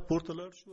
پورتلر شد.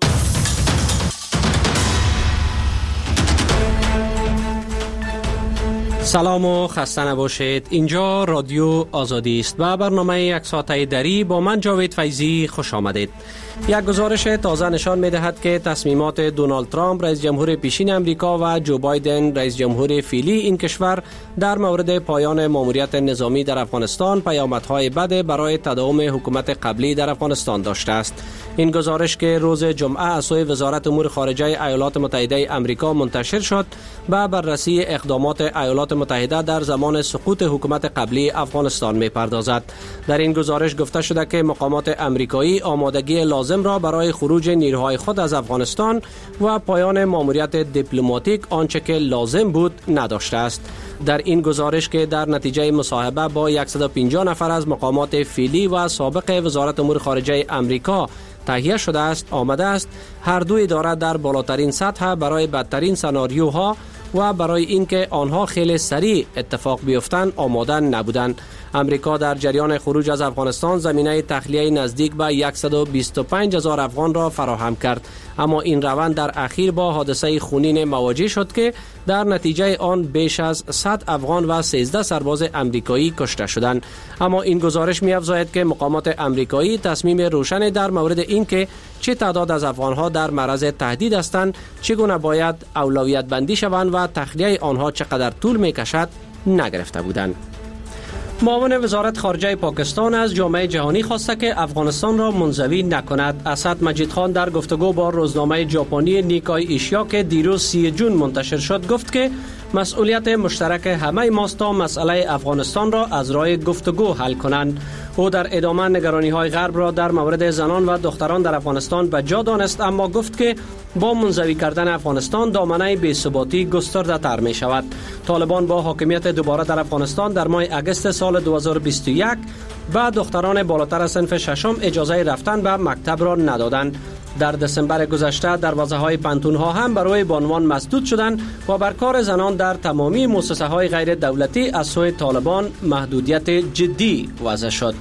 سلام و خسته نباشید. اینجا رادیو آزادی است و برنامه یک ساعته دری با من جاوید فیضی خوش آمدید. یک گزارش تازه نشان می‌دهد که تصمیمات دونالد ترامپ رئیس جمهور پیشین امریکا و جو بایدن رئیس جمهور فعلی این کشور در مورد پایان ماموریت نظامی در افغانستان پیامدهای بد برای تداوم حکومت قبلی در افغانستان داشته است. این گزارش که روز جمعه از سوی وزارت امور خارجه ایالات متحده آمریکا منتشر شد به بررسی اقدامات ایالات متحده در زمان سقوط حکومت قبلی افغانستان می‌پردازد. در این گزارش گفته شده که مقامات آمریکایی آمادگی لازم را برای خروج نیروهای خود از افغانستان و پایان ماموریت دیپلماتیک آنچه که لازم بود نداشته است. در این گزارش که در نتیجه مصاحبه با 150 نفر از مقامات فعلی و سابق وزارت امور خارجه آمریکا تهیه شده است، آمده است هر دو اداره در بالاترین سطح برای بدترین سناریوها و برای اینکه آنها خیلی سریع اتفاق بیفتند آماده نبودند. امریکا در جریان خروج از افغانستان زمینه تخلیه نزدیک به 125,000 افغان را فراهم کرد، اما این روند در اخیر با حادثه خونین مواجه شد که در نتیجه آن بیش از 100 افغان و 13 سرباز امریکایی کشته شدند. اما این گزارش می‌افزاید که مقامات امریکایی تصمیم روشن در مورد اینکه چه تعداد از افغانها در معرض تهدید هستند، چگونه باید اولویت بندی شوند و تخلیه آنها چقدر طول می‌کشد نگرفته بودند. معاون وزارت خارجه پاکستان از جامعه جهانی خواسته که افغانستان را منزوی نکند. اسد مجید خان در گفتگو با روزنامه ژاپنی نیکای ایشیا که دیروز 30 جون منتشر شد گفت که مسئولیت مشترک همه ماست تا مسئله افغانستان را از راه گفتگو حل کنند. او در ادامه نگرانی‌های غرب را در مورد زنان و دختران در افغانستان به جا دانست، اما گفت که با منزوی کردن افغانستان دامنه بی‌ثباتی گسترده تر می شود. طالبان با حاکمیت دوباره در افغانستان در ماه اگست سال 2021 به دختران بالاتر از صنف ششم اجازه رفتن به مکتب را ندادند. در دسامبر گذشته دروازه‌های پانتون‌ها هم برای بانوان مسدود شدند و بر کار زنان در تمامی مؤسسه‌های غیر دولتی از سوی طالبان محدودیت جدی وضع شد.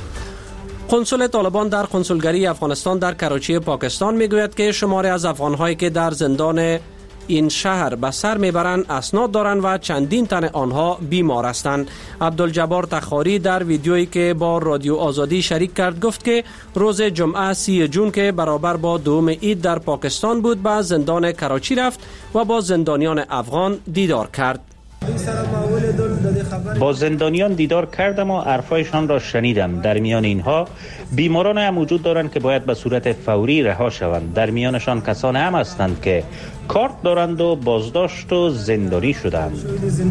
قنصل طالبان در قنصلگری افغانستان در کراچی پاکستان میگوید که شماری از افغان‌هایی که در زندان این شهر به سر میبرند اسناد دارند و چندین تن آنها بیمار هستند. عبدالجبار تخاری در ویدیویی که با رادیو آزادی شریک کرد گفت که روز جمعه 30 جون که برابر با دوم عید در پاکستان بود به زندان کراچی رفت و با زندانیان افغان دیدار کرد. با زندانیان دیدار کردم و حرفایشان را شنیدم. در میان اینها بیماران هم وجود دارند که باید به صورت فوری رها شوند. در میانشان کسان هم هستند که کارت دارند و بازداشت و زندانی شدند.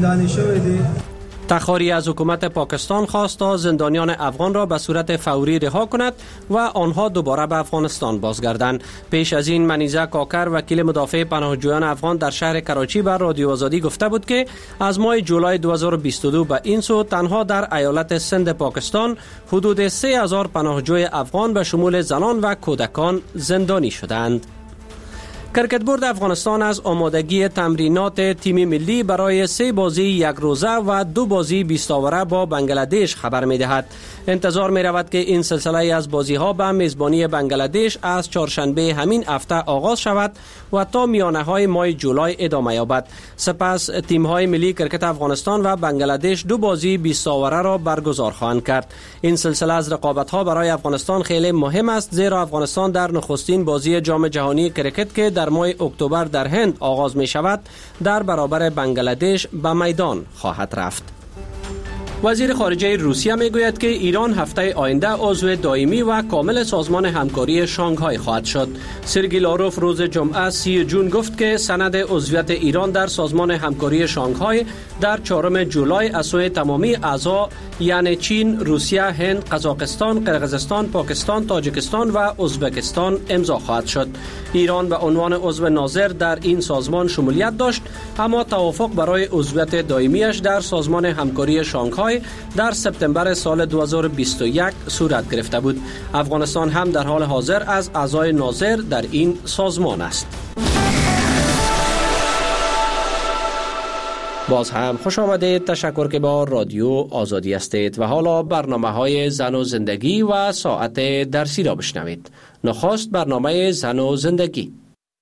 تخاری از حکومت پاکستان خواست تا زندانیان افغان را به صورت فوری رها کند و آنها دوباره به افغانستان بازگردند. پیش از این منیزه کاکر وکیل مدافع پناهجویان افغان در شهر کراچی بر رادیو آزادی گفته بود که از ماه جولای 2022 به این سو تنها در ایالت سند پاکستان حدود 3,000 پناهجوی افغان به شمول زنان و کودکان زندانی شدند. کرکت بورد افغانستان از آمادگی تمرینات تیم ملی برای 3 بازی 1 روزه و 2 بازی 20 آوره با بنگلادش خبر می دهد. انتظار می رود که این سلسله از بازی ها به میزبانی بنگلادش از چهارشنبه همین هفته آغاز شود و تا میانه های ماه جولای ادامه یابد. سپس تیم های ملی کرکت افغانستان و بنگلادش 2 بازی 20 آوره را برگزار خواهند کرد. این سلسله از رقابت ها برای افغانستان خیلی مهم است، زیرا افغانستان در نخستین بازی جام جهانی کرکت که در ماه اکتبر در هند آغاز می شود در برابر بنگلادش به میدان خواهد رفت. وزیر خارجه روسیه می گوید که ایران هفته آینده عضو دائمی و کامل سازمان همکاری شانگهای خواهد شد. سرگی لاروف روز جمعه 30 جون گفت که سند عضویت ایران در سازمان همکاری شانگهای در 4 جولای از سوی تمامی اعضا یعنی چین، روسیه، هند، قزاقستان، قرقیزستان، پاکستان، تاجیکستان و ازبکستان امضا خواهد شد. ایران به عنوان عضو ناظر در این سازمان شمولیت داشت، اما توافق برای عضویت دائمیش در سازمان همکاری شانگهای در سپتامبر سال 2021 صورت گرفته بود. افغانستان هم در حال حاضر از اعضای ناظر در این سازمان است. باز هم خوش آمدید. تشکر که با رادیو آزادی هستید و حالا برنامه‌های زن و زندگی و ساعت درسی را بشنوید. نخست برنامه زن و زندگی.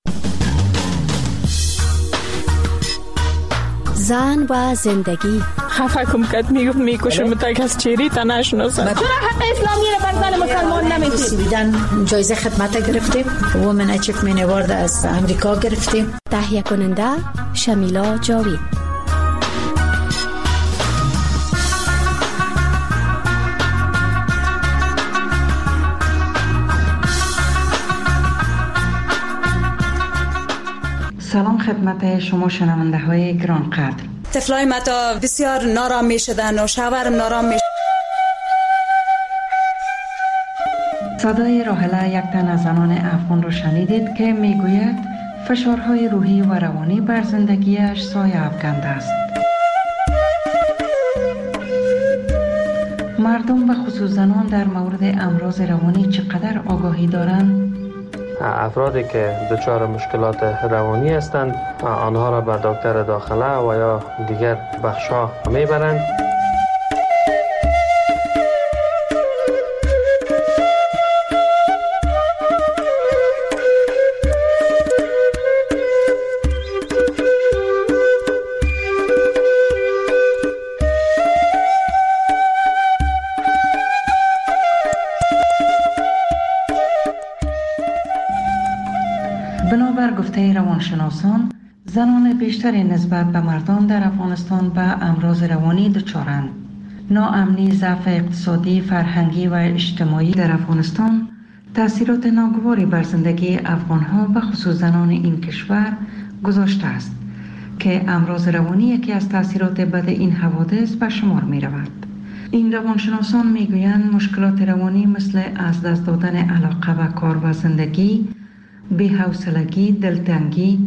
زن و زندگی. خفه کم کد میکشم تا کس چیری تا نشناسم. چرا حق اسلامی را بر زن مسلمان نمیدید؟ جایزه خدمت گرفتیم. وومن اچیومنت اوارد از امریکا گرفتیم. تهیه کننده شمیلا جاوید. سلام خدمت شما شنونده های گرانقدر. طفلای ما تا بسیار نارام می شدن و شوهرم نارام می شد. صدای راحله یک تن از زنان افغان را شنیدید که میگوید فشارهای روحی و روانی بر زندگیش سایه افکنده است. مردم و خصوص زنان در مورد امراض روانی چقدر آگاهی دارند؟ افرادی که دچار مشکلات روانی هستند آنها را به دکتر داخله و یا دیگر بخش‌ها میبرند. بنابر گفته روانشناسان، زنان بیشتری نسبت به مردان در افغانستان به امراض روانی دچارند. ناامنی، ضعف اقتصادی، فرهنگی و اجتماعی در افغانستان تأثیرات ناگواری بر زندگی افغانها و خصوص زنان این کشور گذاشته است که امراض روانی یکی از تأثیرات بد این حوادث به شمار می رود. این روانشناسان می گویند مشکلات روانی مثل از دست دادن علاقه به کار و زندگی، بی‌حوصلگی، دلتنگی،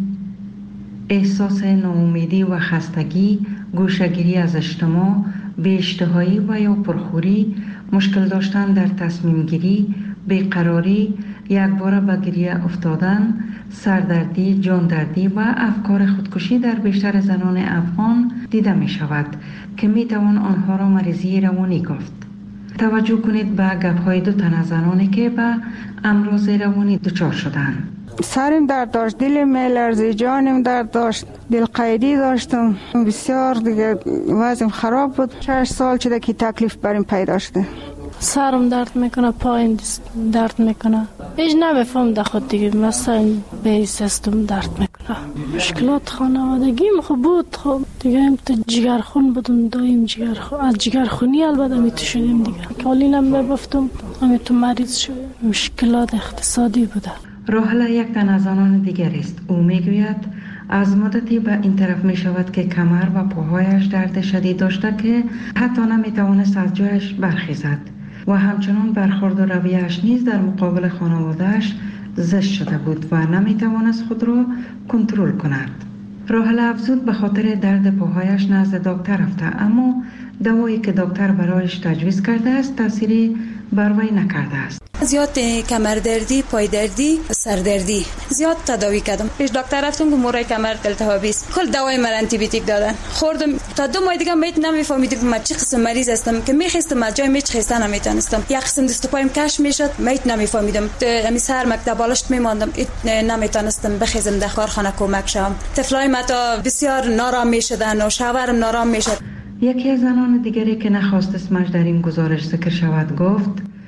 احساس ناامیدی و خستگی، گوشه‌گیری از اجتماع، بی‌اشتهایی و یا پرخوری، مشکل داشتن در تصمیم گیری، بیقراری، یکباره به گریه افتادن، سردردی، جاندردی و افکار خودکشی در بیشتر زنان افغان دیده می شود که می توان آنها را مریضی روانی گفت. توجه کنید به گپ‌های دو تن از زنانی که به امراض روانی دچار شدند. سرم درد داشت، دلم میلرزید، جانم درد داشت، دل قیدی داشتم، بسیار دیگه وضعم خراب بود. 6 سال شده که تکلیف بریم پیدا شده. سرم درد میکنه، پایم درد میکنه، هیچ نمیفهم در خود دیگه، مثلا به سیستم درد میکنه. مشکلات خانوادگیم خوب بود، خب دیگه هم تو جگرخون بودم، دایم از جگرخونی البته میتو شدیم دیگه، کالینم میبفتم همیتو مریض شدیم. مشکلات اقتصادی بوده. راحله یک تن از زنان دیگر است. او میگوید از مدتی به این طرف می شود که کمر و پاهایش درد شدید داشته که حتی نمی توانست از جایش برخیزد و همچنان برخورد و رویه‌اش نیز در مقابل خانواده‌اش زشت شده بود و نمی توانست خود را کنترل کند. راحله افزود به خاطر درد پاهایش نزد دکتر رفته، اما دوایی که دکتر برایش تجویز کرده است تأثیری بر وی نکرده است. زیاد کمر دردی، پای دردی، سر دردی زیاد تداوی کردم. پیش دکتر رفتم که مورای کمر التهابی است. کل دوای من آنتی بیوتیک دادن. خوردم تا 2 ماه دیگه میت نمیفهمیدم که من چه قسم مریض هستم، که میخواستم از جای میچخستن نمیتونستم. یک قسم دست و پایم کش میشد، میت نمیفهمیدم. امی سر مکتب بالشت میماندم، نمیتونستم بخیزم در کارخانه کمک شم. طفلای ما تا بسیار نارام میشدن و شوهرم نارام میشد. یکی از زنان دیگری که نخواست اسمش در این گزارش ذکر شود گفت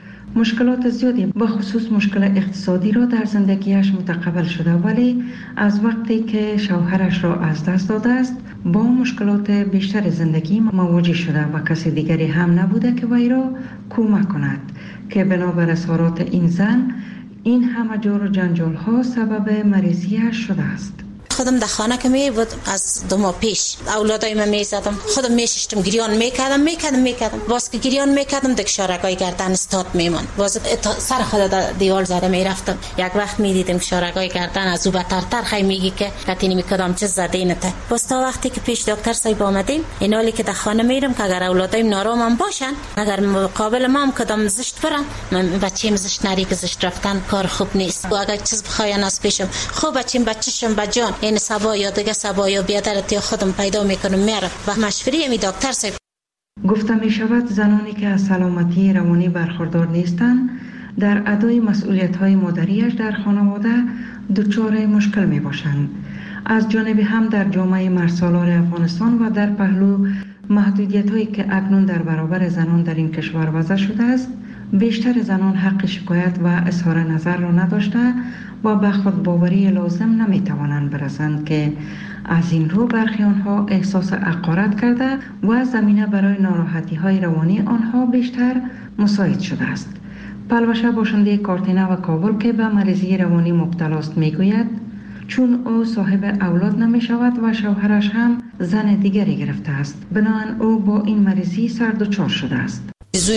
مشکلات زیادی به خصوص مشکل اقتصادی را در زندگیش متقبل شده، ولی از وقتی که شوهرش را از دست داده است با مشکلات بیشتر زندگی مواجه شده و کسی دیگری هم نبوده که وی را کمک کند که بنابر اظهارات این زن این همه جور و جنجال ها سبب مریضیش شده است. خودم در خانه که می بود از 2 ماه پیش اولادای من میزدم، خودم میششتم، گریان میکردم باز که گریان میکردم دک شارگای گردن استاد میمون، باز سر خود در دیوال زده میرفتم. یک وقت میدیدم که شارگای گردن از او بترتر خی میگی که کتینی میکردم چه زدینته. باز تا وقتی که پیش دکتر صاحب آمدیم این حالی که در خانه میرم که اگر اولادایم نارام باشن، اگر مقابل ما هم کدام زشت برن، من بچه‌م زشت نری که زشت رفتن کار خوب نیست و اگر چیز بخواین از پیشم خوب بچه‌م بچه‌شم بجان این صبا یا دیگه صبا یا بیادرتی خودم پیدا میکنم میارم و مشوری می دکتر صاحب. گفته می شود زنانی که از سلامتی روانی برخوردار نیستند در ادای مسئولیت‌های مادریش در خانواده دچار مشکل می باشند. از جانب هم در جامعه مرسالار افغانستان و در پهلو محدودیت‌هایی که اکنون در برابر زنان در این کشور وضع شده است، بیشتر زنان حق شکایت و اظهار نظر را نداشته و به خودباوری لازم نمی‌توانند برسند که از این رو برخی آنها احساس حقارت کرده و زمینه برای ناراحتی‌های روانی آنها بیشتر مساعد شده است. پلوشه باشنده کارتینه و کابل که به مریضی روانی مبتلا است میگوید چون او صاحب اولاد نمی شود و شوهرش هم زن دیگری گرفته است، بنابراین او با این مریضی سر دچار شده است.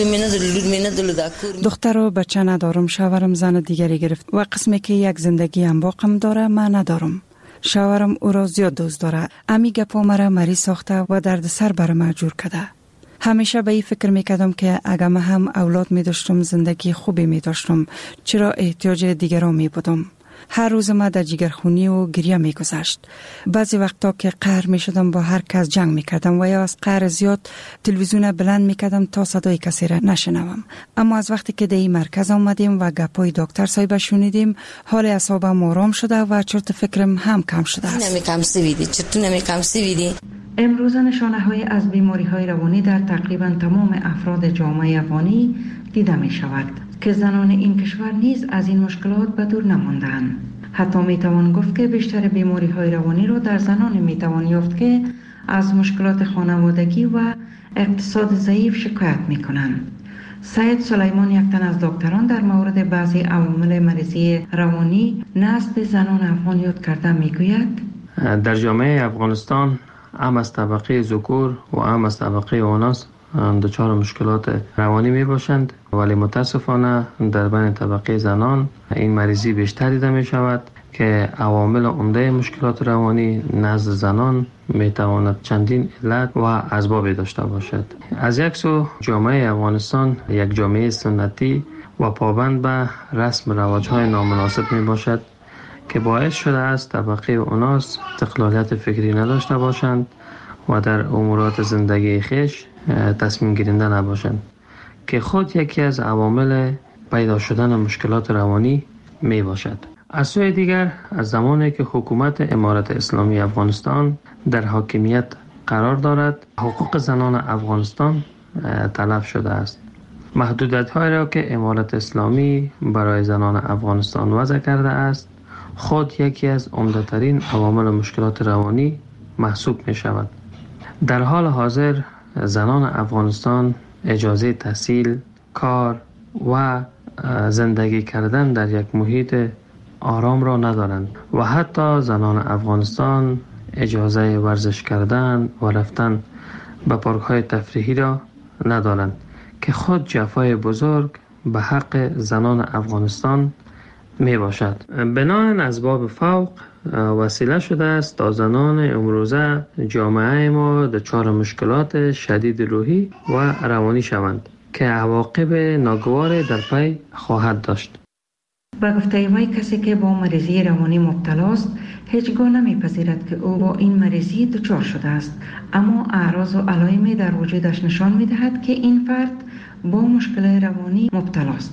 دختر و بچه ندارم، شوهرم زن دیگری گرفت و قسمی که یک زندگی انباقم داره من ندارم. شوهرم او را زیاد دوست داره، امی گپا مرا مریض ساخته و درد سر بر من جور کرده. همیشه به این فکر میکردم که اگر من هم اولاد می داشتم زندگی خوبی می داشتم، چرا احتیاج دیگران می بودم. هر روز ما در جگرخونی و گریه می گذشت. بعضی وقتا که قهر می شدم با هر کس جنگ می کردم و یا از قهر زیاد تلویزیون بلند می کردم تا صدای کسی را نشنوم. اما از وقتی که در این مرکز آمدیم و گپای دکتر صاحب شنیدیم، حال اعصابم آرام شده و چرت فکرم هم کم شده است. امروز نشانه های از بیماری های روانی در تقریبا تمام افراد جامعه افغانی دیده می شود که زنان این کشور نیز از این مشکلات به دور نماندند. حتی می توان گفت که بیشتر بیماری های روانی را در زنان می توان یافت که از مشکلات خانوادگی و اقتصاد ضعیف شکایت می کنند. سید سلیمان یک تن از دکتران در مورد بعضی عوامل مریضی روانی نزد زنان افغان یاد کرده می گوید در جامعه افغانستان هم از طبقه ذکور و هم از طبقه اناث دچار مشکلات روانی می باشند، ولی متاسفانه در بین طبقه زنان این مریضی بیشتر دیده می شود که عوامل عمده مشکلات روانی نزد زنان می تواند چندین علت و اسباب داشته باشد. از یک سو جامعه افغانستان یک جامعه سنتی و پابند به رسم رواج‌های نامناسب می باشد که باعث شده است طبقه اناث استقلالیت فکری نداشته باشند و در امورات زندگی خویش تصمیم گیرنده نباشند که خود یکی از عوامل پیدا شدن مشکلات روانی می باشد. از سوی دیگر از زمانی که حکومت امارت اسلامی افغانستان در حاکمیت قرار دارد، حقوق زنان افغانستان تلف شده است. محدودیت‌هایی را که امارت اسلامی برای زنان افغانستان وضع کرده است خود یکی از عمده‌ترین عوامل مشکلات روانی محسوب می شود. در حال حاضر زنان افغانستان اجازه تحصیل، کار و زندگی کردن در یک محیط آرام را ندارند و حتی زنان افغانستان اجازه ورزش کردن و رفتن به پارک‌های تفریحی را ندارند که خود جفای بزرگ به حق زنان افغانستان می باشد. بناهن اسباب فوق وسیله شده است تا زنان امروزه جامعه ما دچار مشکلات شدید روحی و روانی شوند که عواقب ناگوار در پی خواهد داشت. با گفته وی کسی که با مریضی روانی مبتلا است هیچگاه نمیپذیرد که او با این مریضی دچار شده است، اما اعراض و علائمی در وجودش نشان میدهد که این فرد با مشکل روانی مبتلا است.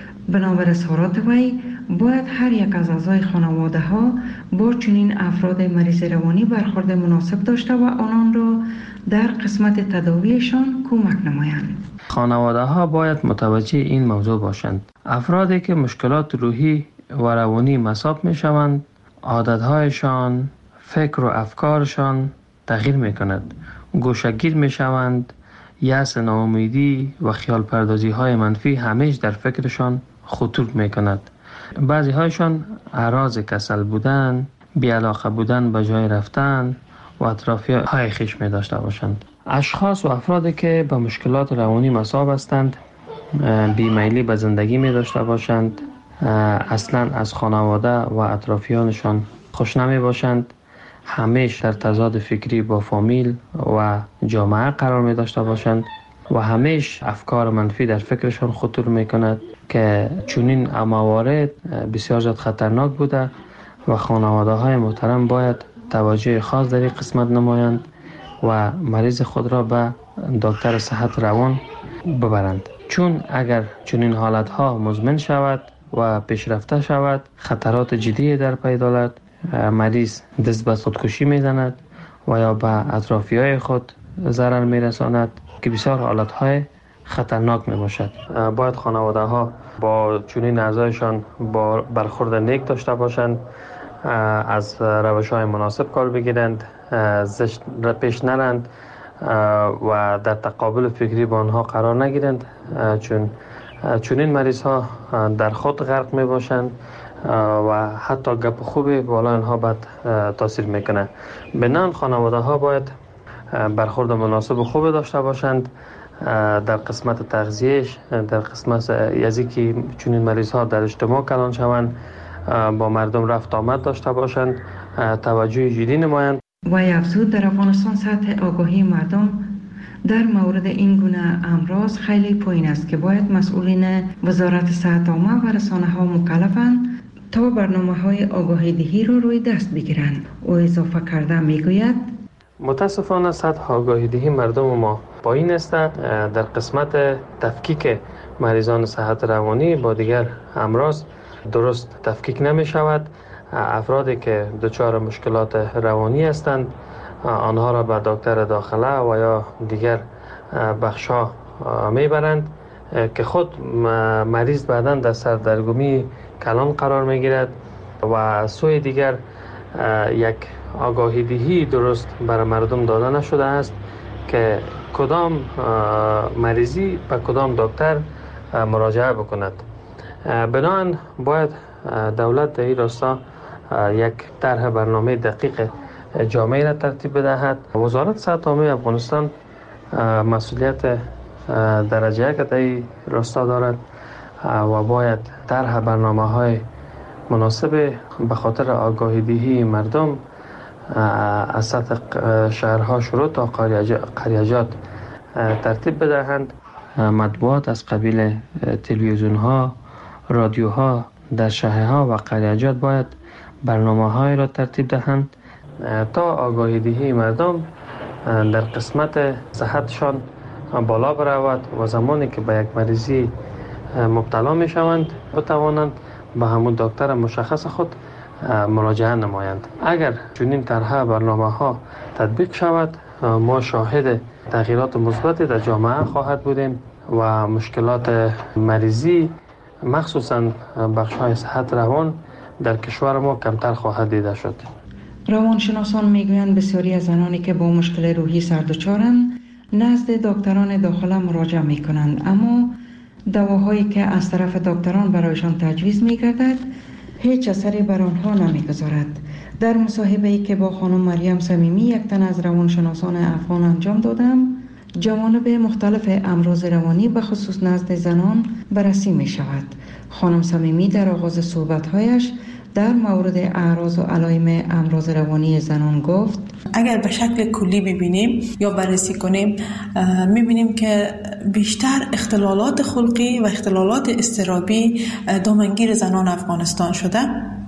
بنابر اظهارات وی باید هر یک از اعضای خانواده ها با چنین افراد مریض روانی برخورد مناسب داشته و آنان را در قسمت تداویشان کمک نمایند. خانواده ها باید متوجه این موضوع باشند. افرادی که مشکلات روحی و روانی مصاب می شوند، عادتهایشان، فکر و افکارشان تغییر می کند. گوشه‌گیر می شوند، یأس، ناامیدی و خیال پردازی های منفی همیشه در فکرشان خطور می کند. بعضی هایشان اعراض کسل بودن، بی‌علاقه بودن به جای رفتن و اطرافی های خویش می داشته باشند. اشخاص و افرادی که به مشکلات روانی مصاب هستند بیمیلی به زندگی می داشته باشند، اصلا از خانواده و اطرافیانشان خوش نمی باشند، همیشه در تضاد فکری با فامیل و جامعه قرار می داشته باشند و همیشه افکار منفی در فکرشان خطور می کند که چنین موارد بسیار زیاد خطرناک بوده و خانواده های محترم باید توجه خاص در این قسمت نمایند و مریض خود را به دکتر صحت روان ببرند، چون اگر چنین حالت ها مزمن شود و پیشرفته شود خطرات جدی در پی دارد. مریض دست به خودکشی میزند و یا به اطرافیای خود ضرر میرساند که بسیار حالت های خطرناک می باشد. باید خانواده ها با چنین اعضایشان با برخورد نیک داشته باشند، از روش های مناسب کار بگیرند، زشت پیش نرند و در تقابل فکری با آنها قرار نگیرند، چون چنین مریض ها در خود غرق می باشند و حتی گپ خوبی بالا آنها بد تاثیر میکنه. بنان خانواده ها باید برخورد مناسب و خوب داشته باشند در قسمت تغذیهش، در قسمت یزی که چنین مریض ها در اجتماع کلان شوند، با مردم رفت آمد داشته باشند، توجه جدی نمایند. و افزود در افغانستان سطح آگاهی مردم در مورد این گونه امراض خیلی پایین است که باید مسئولین وزارت صحت عامه و رسانه ها مکلفند تا برنامه های آگاهی دهی رو روی دست بگیرند. او اضافه کرده میگوید متاسفانه سطح آگاهی دهی مردم ما پایین است. در قسمت تفکیک مریضان صحت روانی با دیگر امراض درست تفکیک نمی شود. افرادی که دچار مشکلات روانی هستند آنها را به دکتر داخله و یا دیگر بخشا میبرند که خود مریض بعداً در سردرگمی کلان قرار میگیرد و سوی دیگر یک آگاهی دهی درست برای مردم داده نشده است که کدام مریضی به کدام دکتر مراجعه بکند. بنابراین باید دولت در این راستا یک طرح برنامه دقیق جامعی را ترتیب بدهد. وزارت صحت عامه افغانستان مسئولیت درجه یک در این راستا دارد و باید طرح برنامه‌های مناسب به خاطر آگاهی دهی مردم از سطح شهرها شروع تا قریجات ترتیب بدهند. مطبوعات از قبیل تلویزیون‌ها، رادیوها در شهرها و قریجات باید برنامه‌های را ترتیب دهند تا آگاهی دهی مردم در قسمت صحتشان بالا برود و زمانی که به یک مریضی مبتلا می شوند بتوانند به همون دکتر مشخص خود مراجعه نمایند. اگر چنین طرح برنامه‌ها تطبیق شود ما شاهد تغییرات مثبتی در جامعه خواهد بودیم و مشکلات مریضی مخصوصاً بخش‌های صحت روان در کشور ما کمتر خواهد دیده شد. روانشناسان میگویند بسیاری از زنانی که با مشکل روحی سردچارند نزد دکتران داخله مراجعه میکنند، اما دواهایی که از طرف دکتران برایشان تجویز میگردد هیچ اثری بر آنها نمیگذارد. در مصاحبه‌ای که با خانم مریم صمیمی یک تن از روانشناسان افغان انجام دادم، جوانب مختلف امراض روانی به خصوص نزد زنان بررسی می شود. خانم صمیمی در آغاز صحبت‌هایش در مورد اعراض و علائم امراض روانی زنان گفت: اگر به شکل کلی ببینیم یا بررسی کنیم می‌بینیم که بیشتر اختلالات خلقی و اختلالات اضطرابی دامنگیر زنان افغانستان شده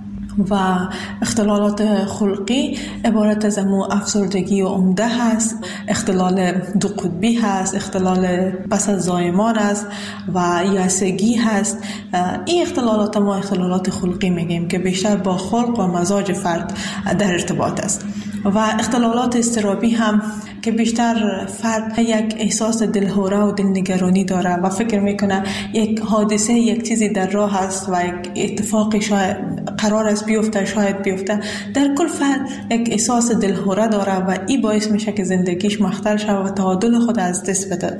و اختلالات خلقی عبارت از افسردگی عمده هست، اختلال دو قطبی هست، اختلال پس از زایمان است و یائسگی هست. این اختلالات ما اختلالات خلقی میگیم که بیشتر با خلق و مزاج فرد در ارتباط است. و اختلالات اضطرابی هم که بیشتر فرد یک احساس دلهوره و دلنگرانی داره و فکر میکنه یک حادثه یک چیزی در راه است و یک اتفاقی شاید قرار است بیفته، شاید بیفته. در کل فرد یک احساس دلهوره داره و این باعث میشه که زندگیش مختل شود و تعادل خود از دست بده،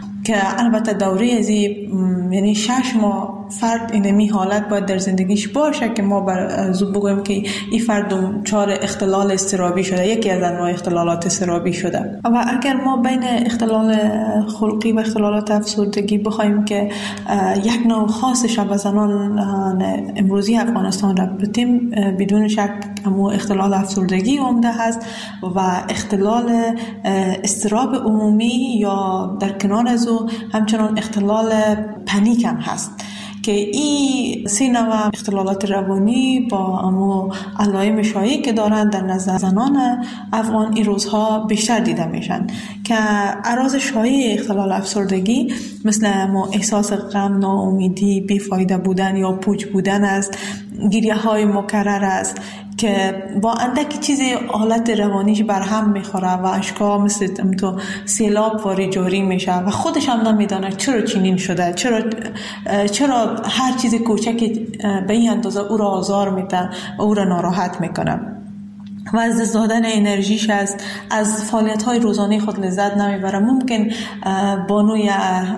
که البته دوره از یعنی 6 ماه فرد اینمی حالت باید در زندگیش باشه که ما بگویم که این فرد دچار اختلال اضطرابی شده، یکی از انواع اختلالات اضطرابی شده. و اگر ما بین اختلال خلقی و اختلالات افسردگی بخوایم که یک نوع خاصش به زنان امروزی افغانستان ربطیم، بدون شک همون اختلال افسردگی عمده هست و اختلال اضطراب عمومی یا در کنار از او همچنان اختلال پنیک هم هست که این 3 نوع اختلالات روانی با امو علائم شایعی که دارن در نزد زنان افغان این روزها بیشتر دیده میشن که اعراض شایع اختلال افسردگی مثل امو احساس غم، ناامیدی، بیفایده بودن یا پوچ بودن است، گریه های مکرر است که با اندکی چیزی حالت روانیش برهم میخوره و اشکا مثل تو سیلاب واری جاری میشه و خودش هم نمیدانه چرا چنین شده، چرا هر چیز کوچکی به این اندازه او را آزار میده و او را ناراحت میکنه و از دست دادن انرژیش است، از فعالیت‌های روزانه خود لذت نمیبره. ممکن بانوی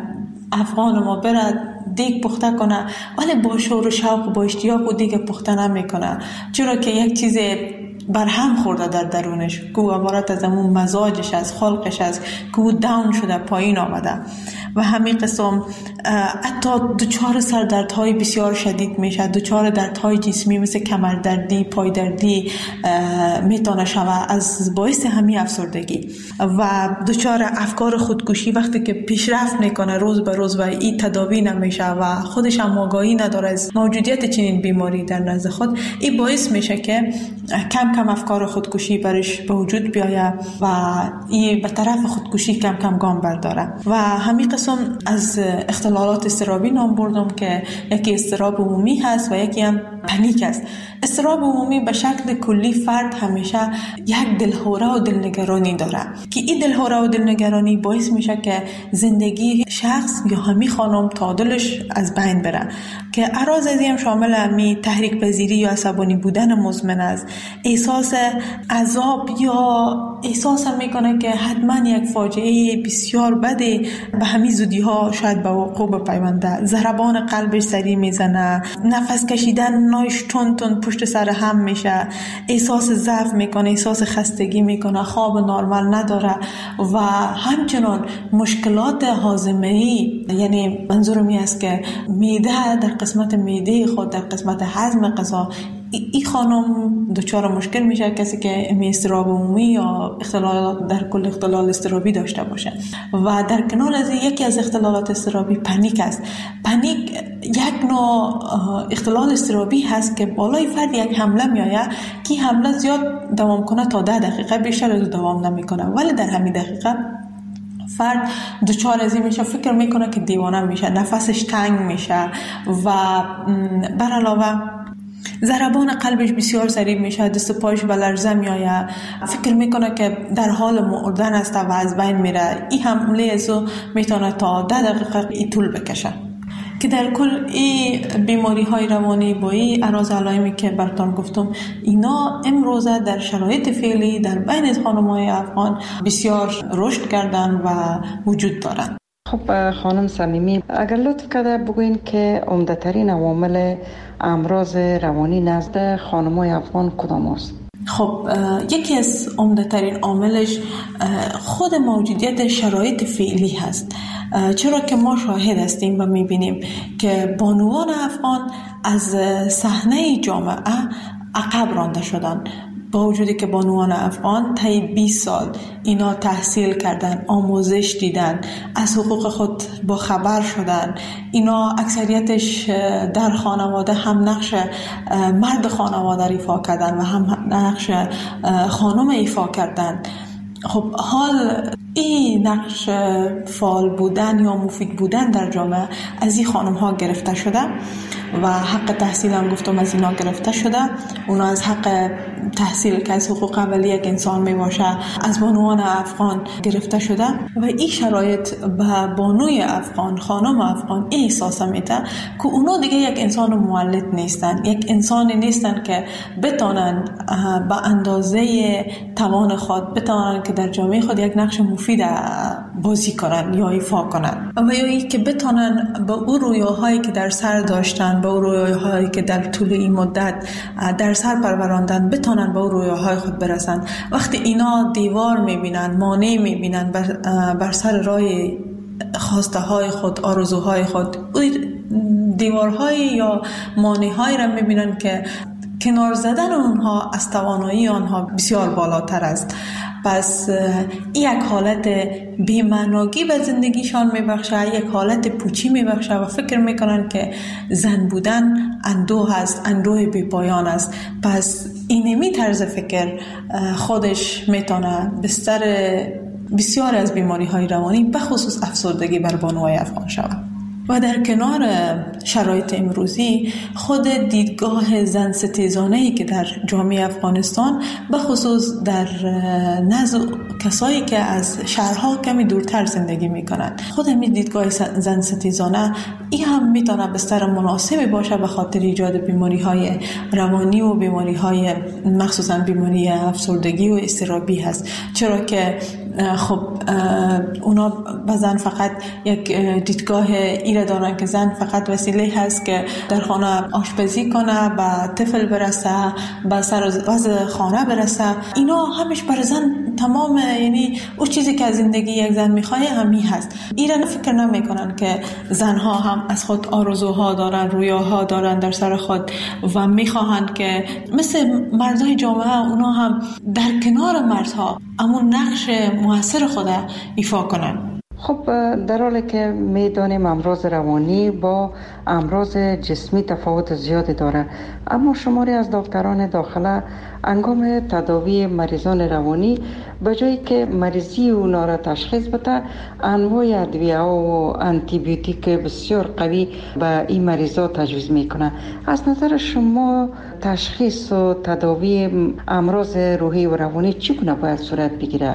افغان ما برد دیگ پخته کنه ولی با شور و شوق و با اشتیاق و دیگ پخته نمیکنه، چرا که یک چیز برهم خورده در درونش که عبارت از اون مزاجش از خلقش است که او داون شده، پایین آمده و همین قسم حتی دچار سردردهای بسیار شدید میشه، دچار دردهای جسمی مثل کمردردی، پایدردی میتونه شوه از باعث همین افسردگی و دچار افکار خودکشی وقتی که پیشرفت میکنه روز به روز و این تداوی نمیشه و خودش هم آگاهی نداره از موجودیت چنین بیماری در نزد خود، این باعث میشه که کم کم افکار خودکشی برش به وجود بیایه و این به طرف خودکشی کم کم گام برداره. و همین قسم از اختلالات اضطرابی نام بردم که یکی اضطراب عمومی هست و یکی هم پنیک است. اضطراب عمومی به شکل کلی فرد همیشه یک دلهوره و دلنگرانی داره که این دلهوره و دلنگرانی باعث میشه که زندگی شخص یا همی خانم تعادلش از بین بره که اعراض از این شامل همی تحریک پذیری یا عصبانی بودن مزمن است، احساس عذاب یا احساس میکنه که حتما یک فاجعه بسیار بده به همین زودی ها شاید به وقوع بپیونده، ضربان قلبش سریع میزنه، نفس کشیدن نایش تون پشت سر هم میشه، احساس ضعف میکنه، احساس خستگی میکنه، خواب نرمال نداره و همچنان مشکلات هاضمه‌ای، یعنی منظورم این است که معده در قسمت معده خود در قسمت هضم غذا این خانم دچار مشکل میشه، کسی که اضطراب عمومی یا اختلالات در کل اختلال اضطرابی داشته باشه. و در کنار از یکی از اختلالات اضطرابی پنیک است. پنیک یک نوع اختلال اضطرابی هست که بالای فرد یک حمله میآید که حمله زیاد دوام کنه تا 10 دقیقه، بیشتر از دوام نمیکنه، ولی در همین دقیقه فرد دچار از این میشه، فکر میکنه که دیوانه میشه، نفسش تنگ میشه و بر علاوه ضربان قلبش بسیار سریع میشه، دست و پایش به لرزه میآید، فکر میکنه که در حال مردن است و از بین میره. این حمله ازو میتونه تا 10 دقیقه ای طول بکشه که در کل این بیماری های روانی با این اعراض علائمی که براتون گفتم اینا امروزه در شرایط فعلی در بین خانم‌های افغان بسیار رشد کردن و وجود دارن. خب خانم صمیمی، اگر لطف کرده بگوین که عمده ترین عوامل امراض روانی نزد خانم‌های افغان کدام است؟ خب یکی از عمده ترین عاملش خود موجودیت شرایط فعلی هست، چرا که ما شاهد هستیم و میبینیم که بانوان افغان از صحنه جامعه عقب رانده شدن، با وجودی که بانوان افغان طی 20 سال اینا تحصیل کردن، آموزش دیدن، از حقوق خود با خبر شدن، اینا اکثریتش در خانواده هم نقش مرد خانواده ایفا کردن و هم نقش خانم ایفا کردن. خب حال این نقش فعال بودن یا مفید بودن در جامعه از این خانم ها گرفته شده و حق تحصیل هم گفتم از اینا گرفته شده. اونا از حق تحصیل که از حقوق اولیه یک انسان می باشه از بانوان افغان گرفته شده و این شرایط به بانوی افغان، خانم افغان این احساس میده که اونا دیگه یک انسان مولد نیستن، یک انسانی نیستن که بتونن به اندازه توان خود بتونن که در جامعه خود یک نقش مفید بازی کنن یا ایفا کنن و یا ای که بتونن به اون رویاهایی که در سر داشتن، به اون رویاهایی که در طول این مدت در سر پروراندن بتونن به اون رویاهای خود برسن. وقتی اینا دیوار میبینن، مانع میبینن بر سر راه خواسته های خود، آرزوهای خود، دیوارهای یا مانع‌هایی را میبینن که کنار زدن اونها از توانایی آنها بسیار بالاتر است پس یک حالت بی‌معنایی به زندگیشان میبخشه، یک حالت پوچی میبخشه و فکر میکنن که زن بودن اندوه است، اندوه بی پایان است. پس اینمی طرز فکر خودش میتونه بستر بسیار از بیماری های روانی به خصوص افسردگی بر بانوهای افغان شود. و در کنار شرایط امروزی خود دیدگاه زن ستیزانه‌ای که در جامعه افغانستان به خصوص در نزد کسایی که از شهرها کمی دورتر زندگی میکنند، خود همین دیدگاه زن ستیزانه این هم میتونه بستر مناسبی باشه به خاطر ایجاد بیماری های روانی و بیماری های مخصوصا بیماری افسردگی و اضطرابی هست. چرا که خب اونا به زن فقط یک دیدگاه ایره دارن که زن فقط وسیله هست که در خانه آشپزی کنه، به طفل برسه، به سر وضع خانه برسه. اینا همش بر زن تمام، یعنی اون چیزی که از زندگی یک زن میخواه همین هست. ایره فکر نمیکنن که زنها هم از خود آرزوها دارن، رویاها دارن در سر خود و میخواهن که مثل مردای جامعه اونا هم در کنار مردها امون نقش موثر خود ایفا کنن. خب در حالی که میدانیم امراض روانی با امراض جسمی تفاوت زیادی داره، اما شماری از دکتران داخله انگام تداوی مریضان روانی به جایی که مریضی اونا را تشخیص بده، انواع ادویه و آنتی بیوتیک بسیار قوی به این مریضا تجویز میکنه. از نظر شما تشخیص و تداوی امراض روحی و روانی چگونه باید صورت بگیره؟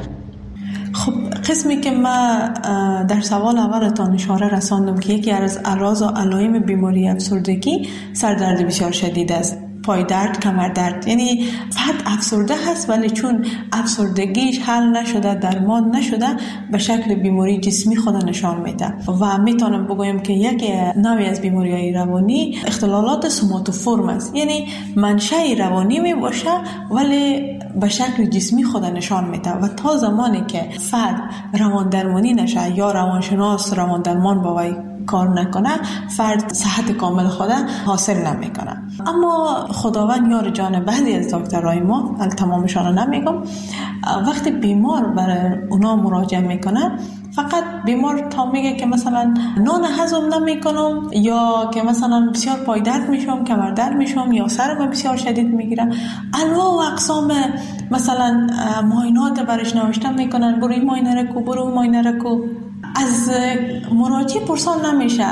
خب قسمی که ما در سوال اولتان اشاره رساندم که یکی از اعراض و علائم بیماری افسردگی سردرد بسیار شدید است، پای درد، کمر درد. یعنی فقط افسرده هست ولی چون افسردگیش حل نشده، درمان نشده، به شکل بیماری جسمی خود نشان میده. و میتونم بگویم که یک نوعی از بیماری‌های روانی اختلالات سوماتوفورم است، یعنی منشأ روانی می باشه ولی به شکل جسمی خود نشان میده و تا زمانی که فرد روان درمانی نشه یا روانشناس روان درمان با وی کار نکنه، فرد صحت کامل خود حاصل نمیکنه. اما خداوند یار جان بعضی از دکترای ما، تمامشان نمیگم، وقتی بیمار برای اونا مراجعه میکنه، فقط بیمار تا میگه که مثلا نان هضم نمیکنم یا که مثلا بسیار پای درد میشم، کمر درد میشم یا سرم بسیار شدید میگیره، انواع و اقسام مثلا معاینات برش نوشته میکنن، برو این معاینه رو کو، برو اون معاینه رو کو. از مراجع پرسان نمیشه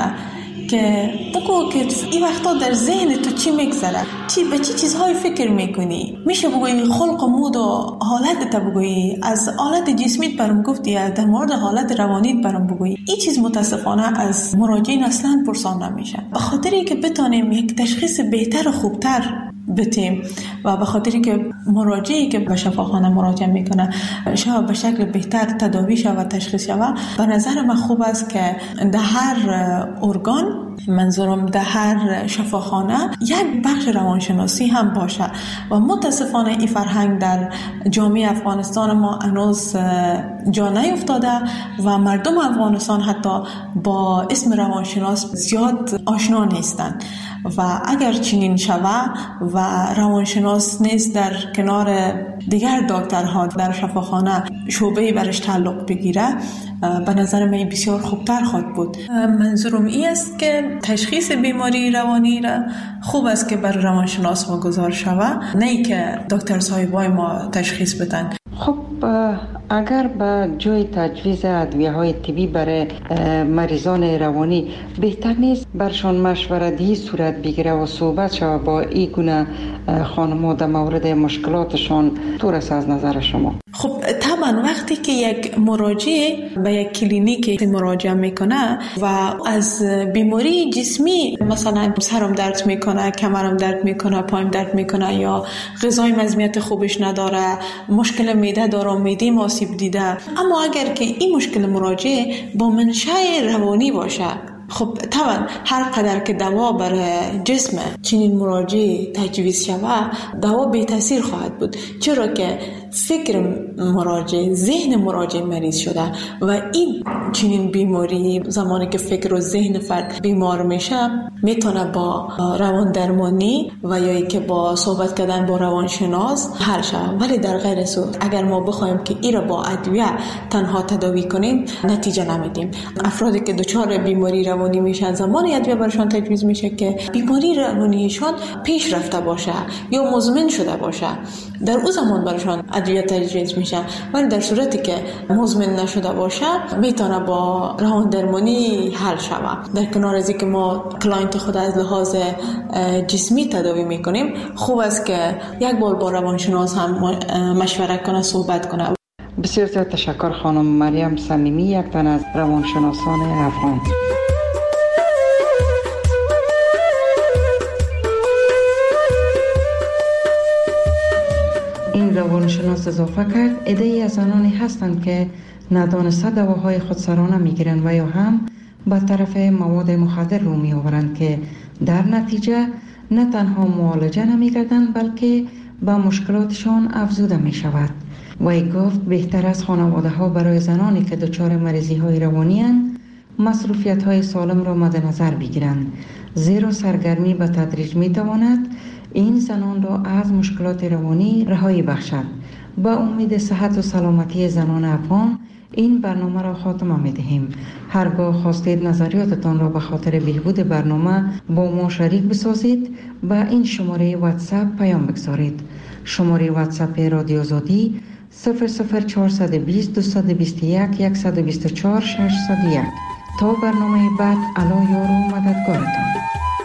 که بگو که این وقتا در ذهن تو چی میگذره، به چی چیزهای فکر میکنی. میشه بگوی خلق و مود و حالت تا بگوی، از حالت جسمیت برام گفتی، در مورد حالت روانیت برام بگوی. این چیز متاسفانه از مراجعین اصلا پرسان نمیشه، به خاطری که بتانیم یک تشخیص بهتر و خوبتر بتیم و به خاطری که مراجعی که به شفاخانه مراجعه میکنه شاید به شکل بهتر تداوی شود و تشخیص شود. به نظر من خوب است که در هر ارگان، منظورم در هر شفاخانه، یک بخش روانشناسی هم باشه و متاسفانه این فرهنگ در جامعه افغانستان ما هنوز جا نیفتاده و مردم افغانستان حتی با اسم روانشناس زیاد آشنا نیستند و اگر چنین شوه و روانشناس نیست در کنار دیگر دکترها در شفاخانه شعبه‌ای برش تعلق بگیره، به نظر من بسیار خوبتر خواهد بود. منظورم این است که تشخیص بیماری روانی را خوب است که بر روانشناس واگذار شود، نه ای که دکتر صاحبای ما تشخیص بدن. خب اگر به جای تجویز ادویه‌های طبی برای مریضان روانی بهتر نیست برشان مشورتی صورت بگیره و صحبت شود با این گونه خانم‌ها در مورد مشکلاتشان؟ طور است از نظر شما؟ خب طبعا وقتی که یک مراجع به یک کلینیک مراجعه میکنه و از بیماری جسمی، مثلا سرم درد میکنه، کمرم درد میکنه، پایم درد میکنه یا غذای مزمیت خوبش نداره، مشکل معده داره، معده آسیب دیده، اما اگر که این مشکل مراجع با منشأ روانی باشه، خب طبعا هر قدر که دوا برای جسم چنین مراجع تجویز شود، دوا بی تاثیر خواهد بود، چرا که فکر مراجع، ذهن مراجع مریض شده و این چنین بیماری زمانی که فکر و ذهن فرد بیمار میشه میتونه با روان درمانی و یا ای که با صحبت کردن با روانشناس حل شود. ولی در غیر صورت اگر ما بخوایم که این را با ادویه تنها تداوی کنیم نتیجه نمیدیم. افرادی که دچار بیماری روانی میشن زمانی ادویه برشان تجویز میشه که بیماری روانیشان پیش رفته باشه یا مزمن شده باشه، در اون زمان برشان ادویه تجویز میشه. ولی در صورتی که مزمن نشده باشه میتونه با روان درمانی حل شود. در کنار از اینکه ما کلاینت خود از لحاظ جسمی تداوی میکنیم، خوب است که یک بار با روانشناس هم مشوره کنه، صحبت کنه. بسیار زیاد تشکر خانم مریم صمیمی، یک تن از روانشناسان افغان. این روانشناس اضافه کرد عده‌ای از زنانی هستند که ندانسته دواهای خودسرانه میگیرند و یا هم به طرف مواد مخدر رو می آورند که در نتیجه نه تنها معالجه نمی‌گردند بلکه به مشکلاتشان افزوده می شود. وی گفت بهتر از خانواده ها برای زنانی که دچار مریضی های روانی اند مصروفیت های سالم را مد نظر بگیرند، زیرا سرگرمی به تدریج می تواند این زنان را از مشکلات روانی رهایی بخشد. با امید صحت و سلامتی زنان افغان این برنامه را خاتمه می دهیم. هرگاه خواستید نظریاتتان را به خاطر بهبود برنامه با ما شریک بسازید به این شماره واتساپ پیام بگذارید. شماره واتساپ رادیو آزادی 00420 221 124 601. تا برنامه بعد، الله یار و مددگارتان.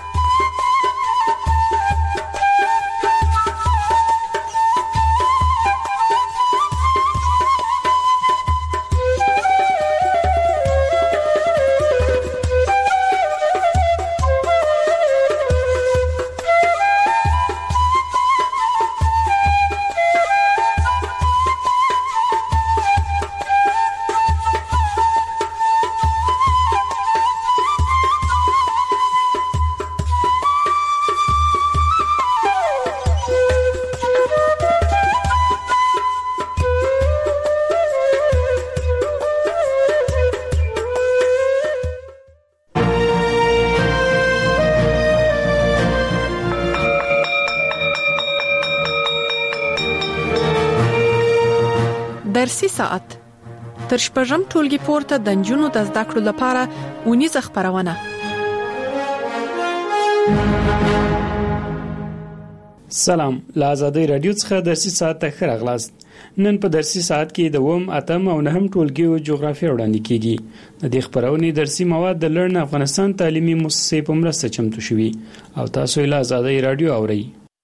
درسي ساعت تر شپږم ټولګي پورته د نجونو د زده کړو لپاره ونیزه خبرونه. سلام، له آزادۍ رادیو څخه درسي ساعت ته ښه راغلاست. نن په درسي ساعت کې د 8 او 9 ټولګیو جغرافیه وړاندې کیږي. د دې خبرونې درسي مواد د لرن افغانستان تعلیمي مؤسسې په مرسته چمتو شوي او تاسو یې له آزادۍ رادیو اورئ.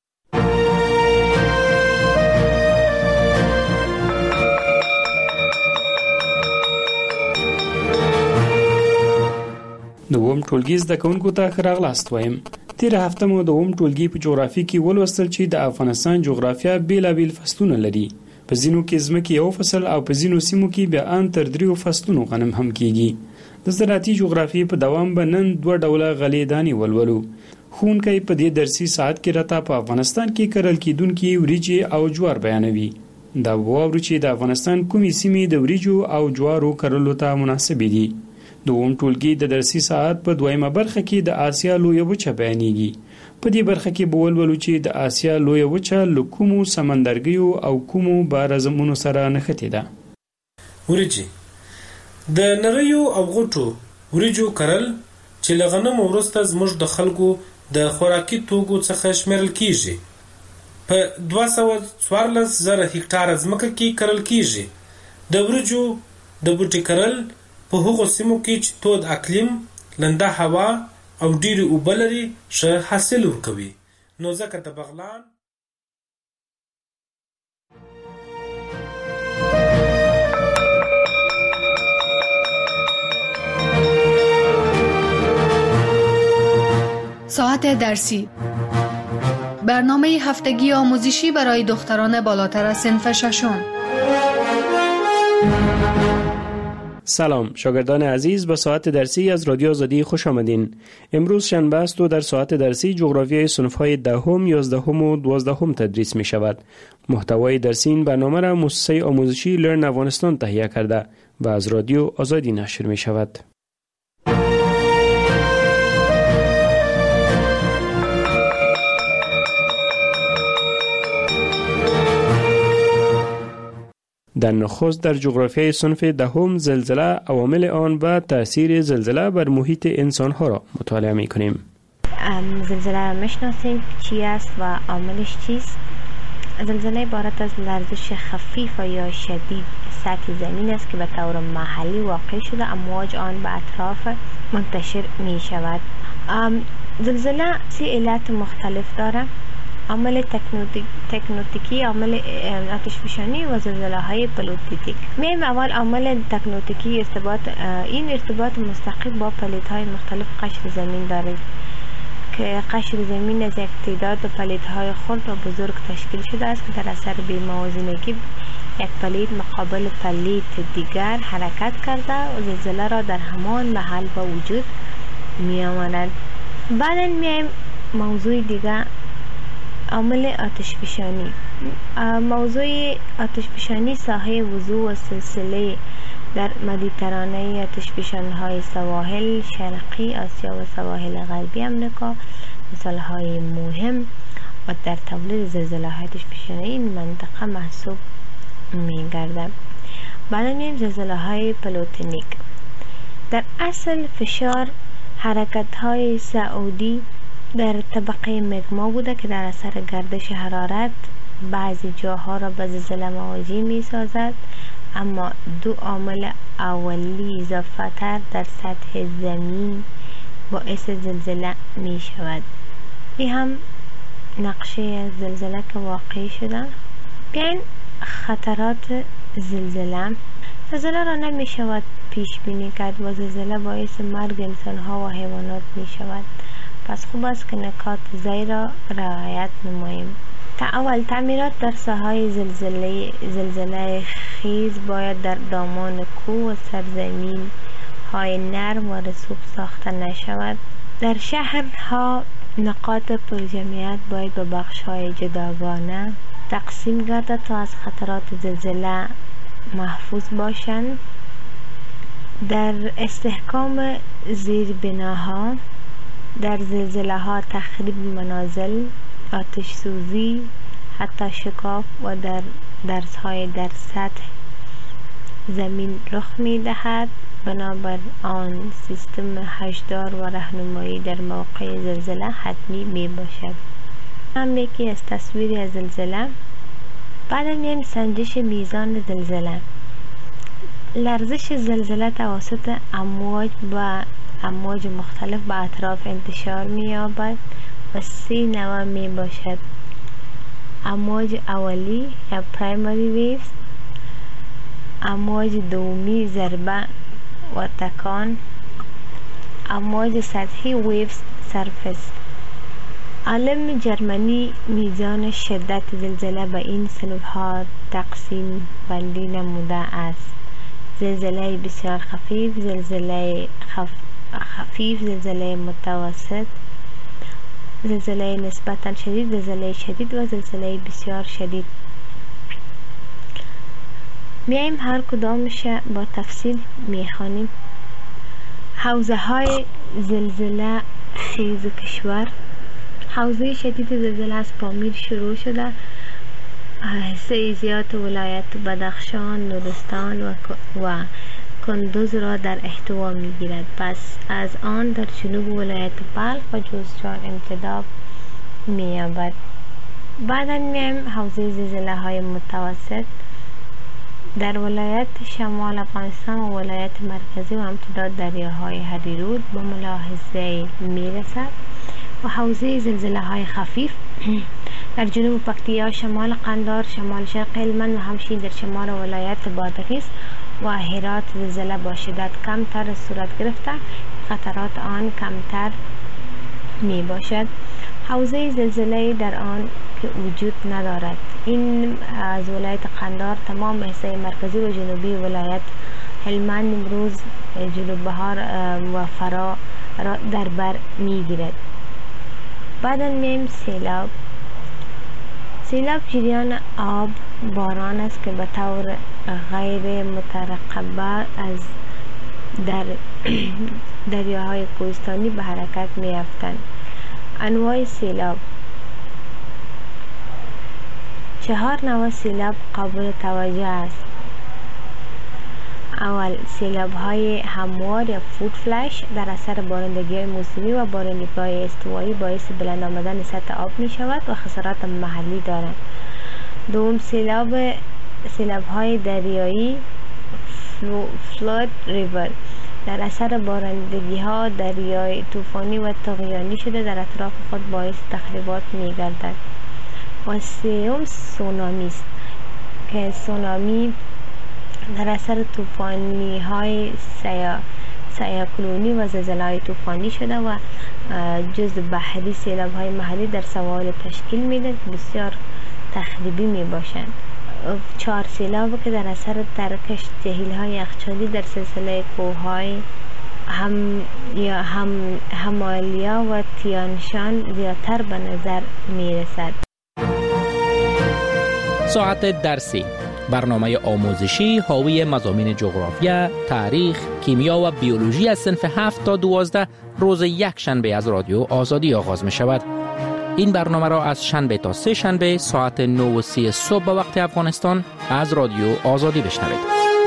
د اوم ټولګي زده کوونکو ته ښه راغلاست وایم. تیر هفته مو د اوم ټولګي په جغرافي کې ولوستل چې د افغانستان جغرافیا بیلابیل فصلونه لري. په ځینو کې ځمکې یو فصل او په ځینو سیمو کې بیا ان تر 3 فصلونو غنم هم کیږي. د زراعتي جغرافي په دوام به نن 2 ډوله غلې دانې ولولو. ښوونکی په دې درسي ساعت کې راته په افغانستان کې کرل کېدونکي وریجې او جوار بیانوي. دا واورو چې د افغانستان کومې سیمې د وریجو او جوارو کرلو ته مناسبې دي. د اوم ټولګي د درسي ساعت په دویمه برخه کې د آسیا لویه وچه بیانېږي. په دې برخه کې به ولولو چې د آسیا لویه وچه له کومو سمندرګیو او کومو بارزمونو سره نښتې ده. وریجې د نریو او غوټو وریجو کرل چې له غنمو وروسته زموږ د خلکو د خوراکي توکو څخه شمیرل کیږي. په 214,000 هکتاره ځمکه کې کرل کیږي. د وریجو د بوټي کرل په هغو سیمو کې چې تود اقلیم، لنده هوا او ډیرې اوبه لري ښه حاصل ورکوي. نو ځکه د بغلان ساعت درسی، برنامه هفتگی آموزشی برای دختران بالاتر از صنف ششم. سلام شاگردان عزیز، به ساعت درسی از رادیو آزادی خوش آمدین. امروز شنبه است و در ساعت درسی جغرافیای صنف‌های 10ام، 11ام و 12ام تدریس می شود. محتوای درسی این برنامه را مؤسسه آموزشی لرن افغانستان تهیه کرده و از رادیو آزادی نشر می شود. در نخست در جغرافیای صنف دهم زلزله، عوامل آن و تأثیر زلزله بر محیط انسانها را مطالعه می کنیم. زلزله میشناسیم چی است و عاملش چیست؟ زلزله عبارت از لرزش خفیف یا شدید سطح زمین است که به طور محلی واقع شده، امواج آن به اطراف منتشر می شود. زلزله 3 علت مختلف دارد: عامل تکنوتیکی، عامل آتشفشانی و زلزله های پلیتیک. میایم اول عامل تکنوتیکی. این ارتباط مستقیم با پلیت های مختلف قشر زمین دارد که قشر زمین از یک تعداد پلیت های خرد و بزرگ تشکیل شده است که در اثر بی‌موازنگی یک پلیت مقابل پلیت دیگر حرکت کرده و زلزله را در همان محل به وجود می آورد. بعدا میایم موضوع دیگر، عامل آتشفشانی. موضوع آتشفشانی ساحه وضوح و سلسله در مدیترانه آتشفشان‌های سواحل شرقی آسیا و سواحل غربی امریکا مثال‌های مهم و در تولید زلزله‌های آتشفشانی این منطقه محسوب می‌گردد. بعد می‌ریم زلزله‌های پلوتونیک. در اصل فشار حرکت‌های صعودی در طبقه مگما بوده که در اثر گردش حرارت بعضی جاها را به زلزله مواجه می سازد، اما 2 عامل اولی اضافه تر در سطح زمین باعث زلزله می شود. این هم نقشه زلزله که واقع شده. بیاین خطرات زلزله. زلزله را نمی شود پیش بینی کرد و زلزله باعث مرگ انسان ها و حیوانات می شود. پس خوب است که نکات زیر را رعایت نماییم. اول تعمیرات در ساحه زلزله خیز باید در دامان کوه و سرزمین های نرم و رسوب ساخته نشود. در شهرها نقاط پرجمعیت باید به بخش های جداگانه تقسیم گردد تا از خطرات زلزله محفوظ باشند. در استحکام زیربناها، در زلزله ها تخریب منازل، آتش سوزی، حتی شکاف و در درس های در سطح زمین رخ می دهد. بنابر آن سیستم هشدار و راهنمایی در موقع زلزله حتمی می باشد. هم یکی از تصویری از زلزله. بعد میایم سنجش میزان زلزله. لرزش زلزله توسط امواج مختلف به اطراف انتشار می یابد و 3 نوع می باشد: امواج اولی یا پرایمری ویوز، امواج دومی ضربه و تکان، امواج سطحی ویوز سرفس. عالم جرمنی میزان شدت زلزله به این صنف‌ها تقسیم بندی نموده است: زلزله بسیار خفیف، زلزله زلزله متوسط، زلزله نسبتاً شدید، زلزله شدید و زلزله بسیار شدید. میایم هر کدامش با تفصیل میخوانیم. حوزه های زلزله خیز کشور. حوزه شدید زلزله از پامیر شروع شده، حصه زیاد ولایت بدخشان، نورستان و کندوز را در احتوا می گیرد. پس از آن در جنوب ولایت بلخ و جوزجان امتداد می یابد. بعدا میایم حوزه زلزله های متوسط. در ولایت شمال افغانستان و ولایت مرکزی و امتداد دریاهای هریرود به ملاحظه می رسد. و حوزه زلزله های خفیف در جنوب پکتیا، شمال قندهار، شمال شرق هلمند و همچنین در شمال ولایت بادغیس و هرات زلزله با شدت کمتر صورت گرفته، خطرات آن کمتر می باشد. حوزه زلزله در آن که وجود ندارد. این از ولایت قندهار تمام حصه مرکزی و جنوبی ولایت هلمند امروز جلو بهار و فرا را در بر میگیرد. بعدا میم سیلاب. سیلاب جریان آب باران است که به طور غیر مترقبه از دریاهای کوهستانی به حرکت می‌افتند. انواع سیلاب: 4 نوع سیلاب قابل توجه است. اول، سیلاب های هموار یا فود فلش در اثر بارندگی های موسمی و بارندگی های استوایی باعث بلند آمدن سطح آب می شود و خسارات محلی دارند. دوم، سیلاب های دریایی فلود ریور در اثر بارندگی ها دریای طوفانی و طغیانی شده در اطراف خود باعث تخریبات می گردد. و سوم، سونامی است که سونامی در اثر طوفانی های سیاکلونی و زلزله های طوفانی شده و جزء بحری سیلاب های محلی در سواحل تشکیل میده که بسیار تخریبی می باشند. 4 سیلاب که در اثر ترکش جهیل های یخچالی در سلسله کوههای همالیا و تیانشان زیادتر به نظر می رسد. ساعت درسی، برنامه آموزشی حاوی مضامین جغرافیا، تاریخ، کیمیا و بیولوژی از صنف 7 تا 12 روز یک شنبه از رادیو آزادی آغاز می شود. این برنامه را از شنبه تا 3 شنبه ساعت 9:30 صبح به وقت افغانستان از رادیو آزادی بشنوید.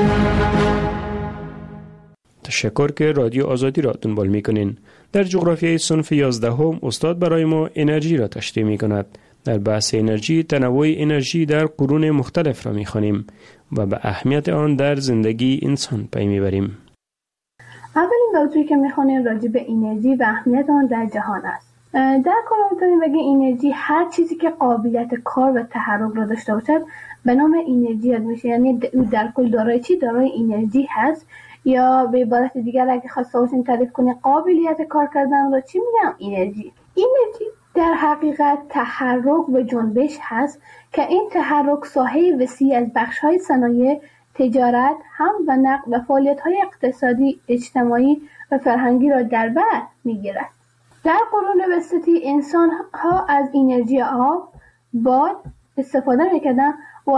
تشکر که رادیو آزادی را دنبال می کنین. در جغرافیای صنف 11 استاد برای ما انرژی را تشریح می کند. در بحث انرژی، تنوع انرژی در قرون مختلف را می‌خوانیم و به اهمیت آن در زندگی انسان پی می‌بریم. اولین موضوعی که می‌خوانیم راجع به انرژی و اهمیت آن در جهان است. در کل می‌تونیم بگیم انرژی هر چیزی که قابلیت کار و تحرک را داشته باشد به نام انرژی یاد میشه. یعنی در کل دارای انرژی هست، یا به عبارت دیگر اگه خواسته باشیم تعریف کنیم قابلیت کار کردن را چی میگم؟ انرژی در حقیقت تحرک و جنبش هست که این تحرک ساحه وسیع از بخش‌های صنایع، تجارت، حمل و نقل و فعالیت‌های اقتصادی، اجتماعی و فرهنگی را در بر می‌گیرد. در قرون وسطی انسان‌ها از انرژی آب، باد استفاده می‌کردند و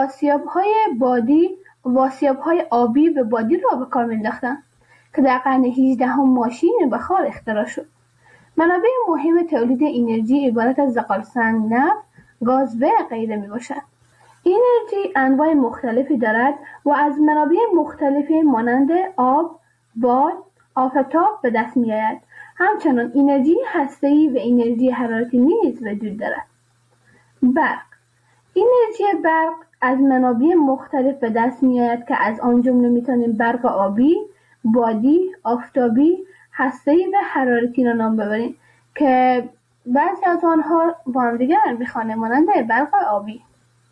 آسیاب‌های آبی و بادی را به کار می‌انداختند که در قرن 18 ماشین بخار اختراع شد. منابع مهم تولید انرژی عبارت از زغالسنگ، نفت، گاز و غیره می باشد. انرژی انواع مختلفی دارد و از منابع مختلفی مانند آب، باد، آفتاب به دست می آید. همچنان انرژی هسته‌ای و انرژی حرارتی نیز وجود دارد. برق. انرژی برق از منابع مختلف به دست می آید که از آن جمله می توانیم برق آبی، بادی، آفتابی، هسته‌ای و حرارتی را نام ببریم که بعضی از آنها با هم دیگر میخوانه، مانند برق آبی.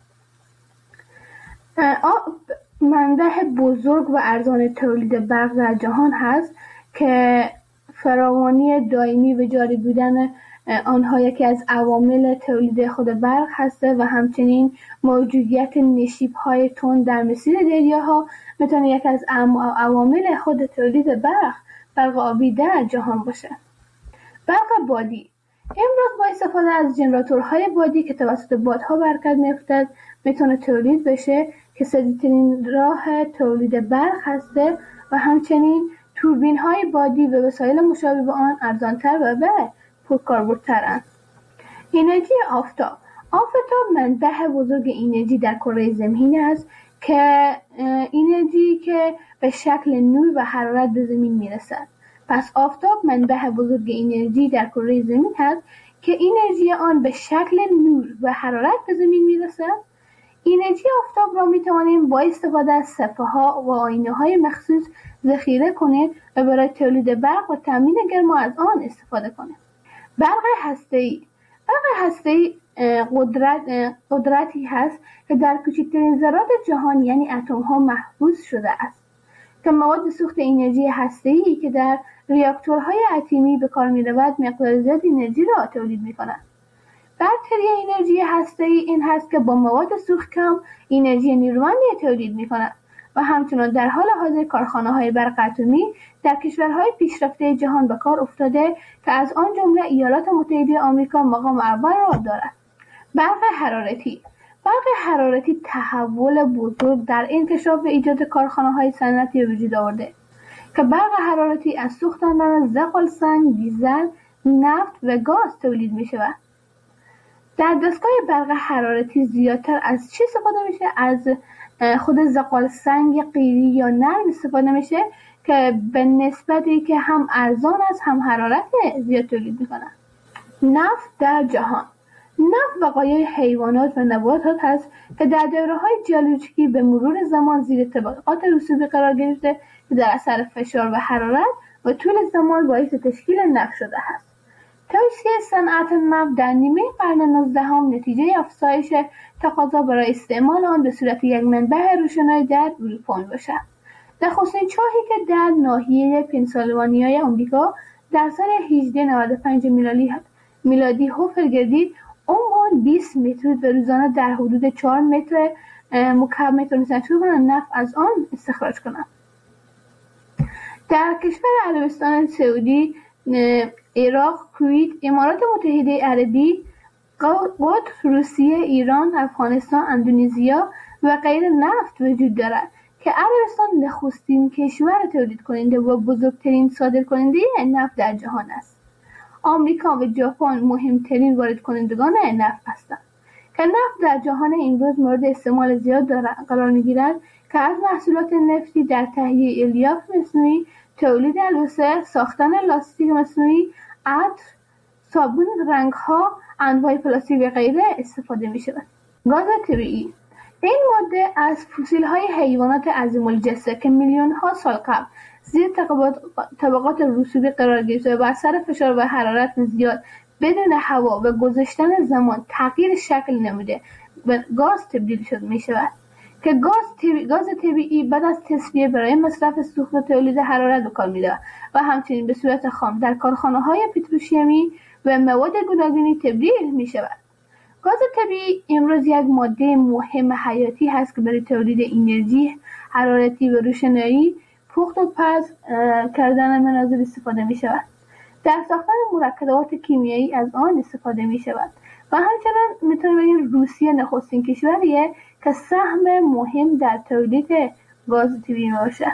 منبع بزرگ و ارزان تولید برق در جهان هست که فراوانی دائمی و جاری بودن آنها یکی از عوامل تولید خود برق هست و همچنین موجودیت نشیب‌های تند در مسیر دریاها میتونه یکی از عوامل خود تولید برق آبی در جهان باشه. برق بادی. امروز با استفاده از ژنراتورهای بادی که توسط بادها به حرکت می‌افتد میتونه تولید بشه که سریع‌ترین راه تولید برق هسته و همچنین توربین‌های بادی و وسایل مشابه به آن ارزان‌تر و پرکاربردترند. انرژی آفتاب. آفتاب منبع بزرگ انرژی در کره زمین است که انرژی که به شکل نور و حرارت به زمین میرسد. پس آفتاب منبع بزرگ انرژی در کره زمین است که انرژی آن به شکل نور و حرارت به زمین میرسد. انرژی آفتاب را میتوانیم با استفاده از صفحه‌ها و آینه‌های مخصوص ذخیره کنیم و برای تولید برق و تامین گرما از آن استفاده کنیم. برق هسته‌ای. برق هسته‌ای قدرتی هست که در کوچکترین ذرات جهان یعنی اتم‌ها محفوظ شده است که مواد سوخت انرژی هسته‌ای که در ریاکتورهای اتمی به کار می‌رود مقدار زیاد انرژی را تولید می‌کند. برتری انرژی هسته‌ای این هست که با مواد سوخت کم انرژی نیرومندی تولید می‌کند و همچنان در حال حاضر کارخانه‌های برق اتمی در کشورهای پیشرفته جهان به کار افتاده که از آن جمله ایالات متحده آمریکا مقام اول را دارد. برق حرارتی تحول بزرگ در انکشاف و ایجاد کارخانه‌های صنعتی وجود آورده که برق حرارتی از سوختاندن زغال‌سنگ، دیزل، نفت و گاز تولید می‌شود. در دستگاه برق حرارتی زیادتر از چی استفاده میشه؟ از خود زغال‌سنگ قیری یا نرم استفاده میشه که به نسبتی که هم ارزان است هم حرارت زیاد تولید میکنه. نفت در جهان. نفت بقایای حیوانات و نباتات هست که در دوره‌های ژئولوژیکی به مرور زمان زیر طبقات رسوبی قرار گرفته که در اثر فشار و حرارت و طول زمان باعث تشکیل نفت شده است. توسعه صنعت نفت در نیمه قرن 19 نتیجه افزایش تقاضا برای استعمال آن به صورت یک منبع روشنایی در اروپا میباشد. نخستین چاهی که در ناحیه پنسیلوانیای آمریکا در سال 1895 میلادی حفر گردید، عمق 20 متر و روزانه در حدود 4 متر مکعب متر میتونن شروع کنن نفت از آن استخراج کنن. در کشور عربستان سعودی، عراق، کویت، امارات متحده عربی، قطر، روسیه، ایران، افغانستان، اندونزیا و غیره نفت وجود دارد که عربستان نخستین کشور تولید کننده و بزرگترین صادر کننده نفت در جهان است. آمریکا و ژاپن مهمترین وارد کنندگان نفت هستند که نفت در جهان امروز مورد استعمال زیاد قرار می‌گیرد که از محصولات نفتی در تهیه الیاف مصنوعی، تولید البسه، ساختن لاستیک مصنوعی، عطر، صابون، رنگ‌ها، انواع پلاستیک و غیره استفاده می‌شود. گاز طبیعی. این ماده از فسیل‌های حیوانات عظیم‌الجثه که میلیون‌ها سال قبل زیر طبقات رسوبی قرار گرفته و بر اثر فشار و حرارت زیاد بدون هوا و گذشتن زمان تغییر شکل نموده به گاز تبدیل می‌شود که گاز طبیعی بعد از تصفیه برای مصرف سوخت و تولید حرارت به کار می‌رود و همچنین به صورت خام در کارخانه‌های پتروشیمی و مواد گوناگونی تبدیل می‌شود. گاز طبیعی امروز یک ماده مهم حیاتی هست که برای تولید انرژی حرارتی و روشنایی، پخت و پز کردن منازل استفاده می‌شود. در ساختن مرکبات کیمیایی از آن استفاده می‌شود و همچنین می‌تونیم بگیم روسیه نخستین کشوریه که سهم مهم در تولید گاز طبیعی باشد.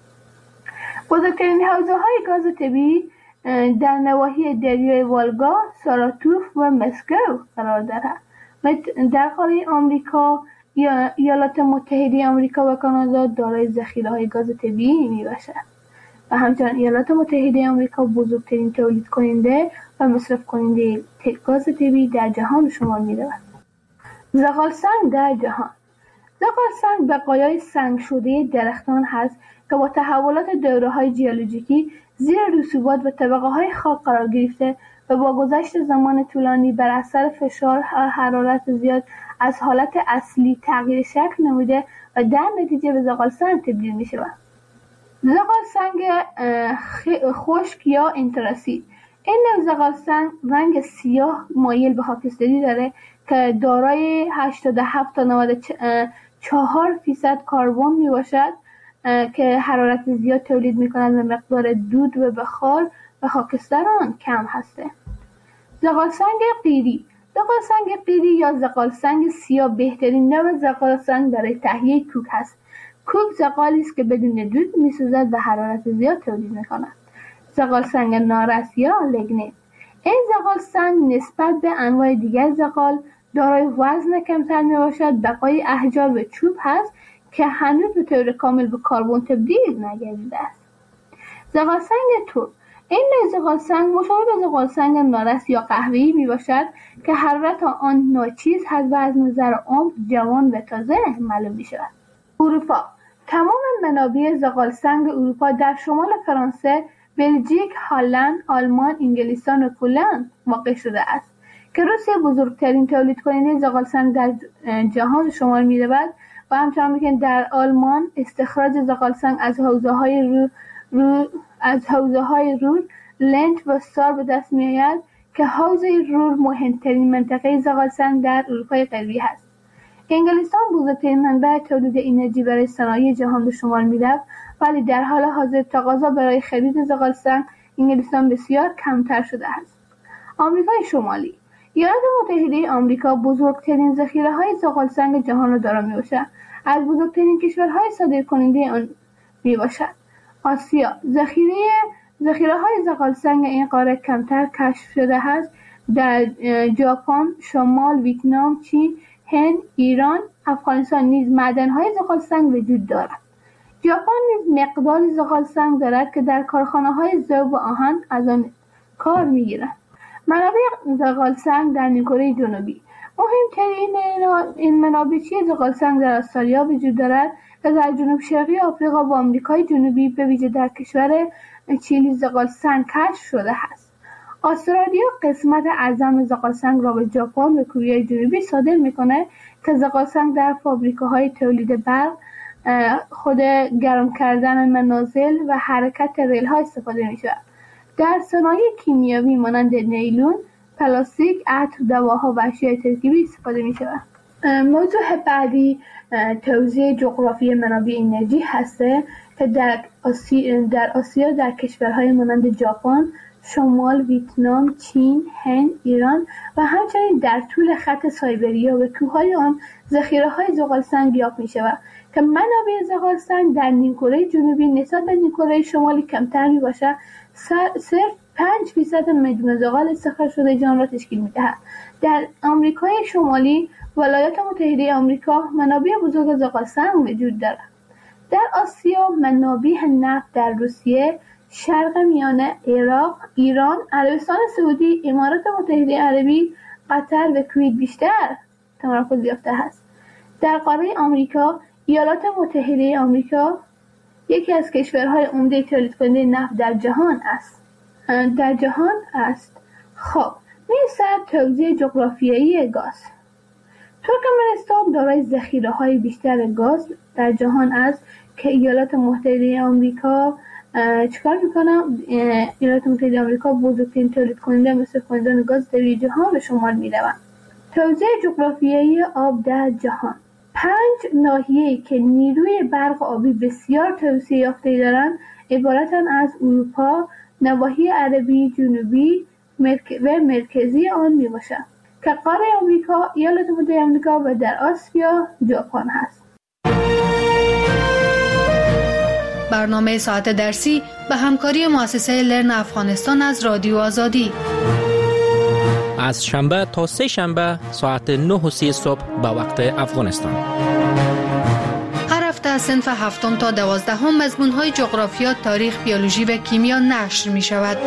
بزرگترین حوزه‌های گاز طبیعی در نواحی دریای والگا، ساراتوف و مسکو قرار دارد. در قاره آمریکا، ایالات متحده آمریکا و کانادا دارای ذخیره‌های گاز طبیعی میباشد و همچنین ایالات متحده آمریکا بزرگترین تولید کننده و مصرف کننده گاز طبیعی در جهان شمار می‌رود. زغال‌سنگ در جهان. زغال‌سنگ بقایای سنگ شده درختان هست که با تحولات دوره‌های ژئولوژیکی زیر رسوبات و طبقه‌های خاک قرار گرفته و با گذشت زمان طولانی بر اثر فشار و حرارت زیاد از حالت اصلی تغییر شکل نموده و در نتیجه به زغال‌سنگ تبدیل می‌شود. زغال‌سنگ خشک یا انتراسید. این نوع زغال‌سنگ رنگ سیاه مایل به خاکستری داره که دارای 87 تا 94% کربن میباشد که حرارت زیاد تولید می‌کند و مقدار دود و بخار و خاکستر آن کم هسته. زغال‌سنگ قیری. زغال‌سنگ قیری یا زغال‌سنگ سیاه بهترین نوع زغال‌سنگ برای تهیه کوک است. کوک زغالی است که بدون دود می‌سوزد و حرارت زیاد تولید می‌کند. زغال‌سنگ نارس یا لگنیت. این زغال‌سنگ نسبت به انواع دیگر زغال دارای وزن کمتر میباشد، بقای احجار و چوب هست که هنوز به طور کامل به کربن تبدیل نگردیده است. زغال‌سنگ ترک. این نوع زغال‌سنگ مشابه به زغال‌سنگ نارس یا قهوه‌ای میباشد که حرارت آن ناچیز هست و از نظر عمق جوان و تازه معلوم میشود. اروپا. تمام منابع زغال‌سنگ اروپا در شمال فرانسه، بلژیک، هلند، آلمان، انگلستان و پولند واقع شده است که روسیه بزرگترین تولید کننده زغال‌سنگ در جهان شمار می‌رود و همچنین که در آلمان استخراج زغال‌سنگ از حوزه‌های رور، لنت و سار به دست می‌آید که حوزه رور مهمترین منطقه زغال‌سنگ در اروپای غربی است. انگلستان بزرگترین منبع تولید انرژی برای صنایع جهان به شمار می‌رفت، ولی در حال حاضر تقاضا برای خرید زغال‌سنگ انگلستان بسیار کمتر شده است. آمریکای شمالی ایالات متحده آمریکا بزرگترین ذخیره‌های زغال‌سنگ جهان را دارا میباشد. از بزرگترین کشورهای صادرکننده آن میباشد. آسیا ذخیره‌های زغال‌سنگ این قاره کمتر کشف شده است. در ژاپن، شمال، ویتنام، چین، هند، ایران، افغانستان نیز معدن‌های زغال‌سنگ وجود دارد. ژاپن نیز مقداری زغال‌سنگ دارد که در کارخانه‌های ذوب و آهن از آن کار می‌گیرند. منابع زغال‌سنگ در نیمکره جنوبی مهمترین این منابع زغال‌سنگ در استرالیا وجود دارد و در جنوب شرقی آفریقا و آمریکای جنوبی به ویژه در کشور چیلی زغال‌سنگ کشف شده است. استرالیا قسمت اعظم زغال‌سنگ را به ژاپن و کره جنوبی صادر می‌کند که زغال‌سنگ در فابریکه‌های تولید برق، خود گرم کردن منازل و حرکت ریل‌ها استفاده می‌شود. در صنایع کیمیایی مانند نیلون، پلاستیک، عطر، دواها و اشیاء ترکیبی استفاده می‌شود. موضوع بعدی توزیع جغرافی منابع انرژی هسته که در آسیا در کشورهای مانند ژاپن، شمال، ویتنام، چین، هند، ایران و همچنین در طول خط سایبریا و کوههای آن ذخیره‌های زغال‌سنگ یافت می‌شود که منابع زغال‌سنگ در نیمکره جنوبی نسبت به نیمکره شمالی کمتر می‌باشد. صرف 5% مجموع زغال استخراج شده جهان را تشکیل می‌دهد. در آمریکای شمالی، ولایات متحده آمریکا منابع بزرگ زغال‌سنگ وجود دارد. در آسیا منابع نفت در روسیه، شرق میانه، عراق، ایران، عربستان سعودی، امارات متحده عربی، قطر و کویت بیشتر تمرکز یافته است. در قاره آمریکا، ایالات متحده آمریکا یکی از کشورهای عمده تولید کننده نفت در جهان است. خب، می‌رسد توزیع جغرافیایی گاز. ترکمنستان دارای ذخیره‌های بیشتر گاز در جهان است که ایالات متحده آمریکا چیکار میکنه؟ ایالات متحده آمریکا بزرگترین تولید کننده مصرف کنندگان گاز در جهان به شمار میروند. توزیع جغرافیایی آب در جهان. 5 ناحیه‌ای که نیروی برق آبی بسیار توسعه یافته دارند عبارتند از اروپا، نواحی عربی جنوبی و مرکزی آن میباشند که قاره آمریکا، ایالات متحده آمریکا و در آسیا ژاپن هست. برنامه ساعت درسی به همکاری مؤسسه لرن افغانستان از رادیو آزادی. از شنبه تا سه شنبه ساعت 9:30 صبح به وقت افغانستان. هر هفته از صنف 7 تا 12 مضمون‌های جغرافیا، تاریخ، بیولوژی و کیمیا نشر می شود.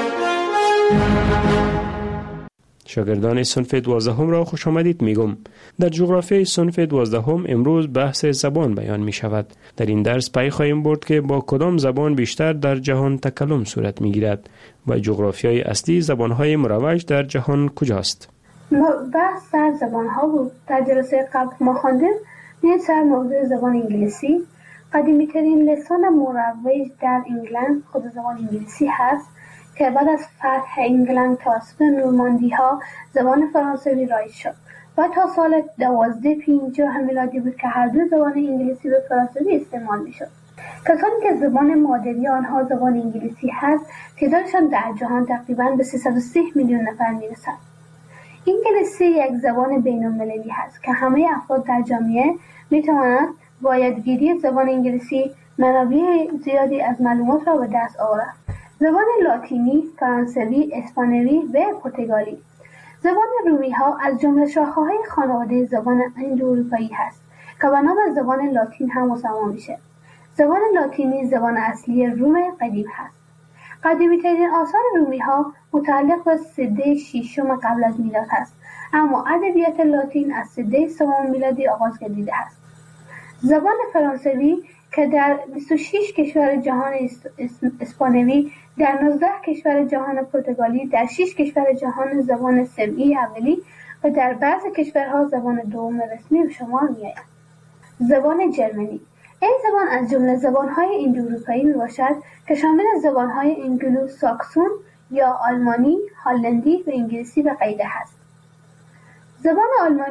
شاگردان صنف 12 را خوش آمدید میگم. در جغرافیای صنف 12 امروز بحث زبان بیان می شود. در این درس پی خواهیم برد که با کدام زبان بیشتر در جهان تکلم صورت می گیرد و جغرافیای اصلی زبانهای مروج در جهان کجاست. بحث در زبانها بود. در جلسه قبل ما خواندیم سر موضوع زبان انگلیسی. قدیمی ترین لسان مروج در انگلند خود زبان انگلیسی هست که بعد از فتح انگلند توسط نورماندی ها زبان فرانسوی رایج شد و تا سال 1250 میلادی بود که هر دو زبان انگلیسی و فرانسوی استعمال می شد. کسانی که زبان مادری آنها زبان انگلیسی هست تعدادشان در جهان تقریباً به 303 میلیون نفر می رسد. انگلیسی یک زبان بین المللی هست که همه افراد در جامعه می توانند با یادگیری زبان انگلیسی منابع زیادی از معلومات را به دست آورند. زبان لاتینی، فرانسوی، اسپانیایی و پرتغالی. زبان رومی ها از جمله شاخه‌های خانواده زبان اندواروپایی هست که به نام زبان لاتین هم مسمى میشه. زبان لاتینی زبان اصلی روم قدیم هست. قدیمی‌ترین آثار رومی ها متعلق به سده ششم قبل از میلاد هست، اما ادبیات لاتین از سده سوم میلادی آغاز گردیده است. زبان فرانسوی که در 26 کشور جهان اسپانیایی، در 19 کشور جهان پرتغالی، در 6 کشور جهان زبان سمعی اولی و در بعضی کشورها زبان دوم رسمی به شمار می‌آید. زبان جرمنی. این زبان از جمله زبان‌های اندواروپایی میباشد که شامل زبان‌های انگلو ساکسون یا آلمانی، هلندی و انگلیسی به قیده است. زبان آلمانی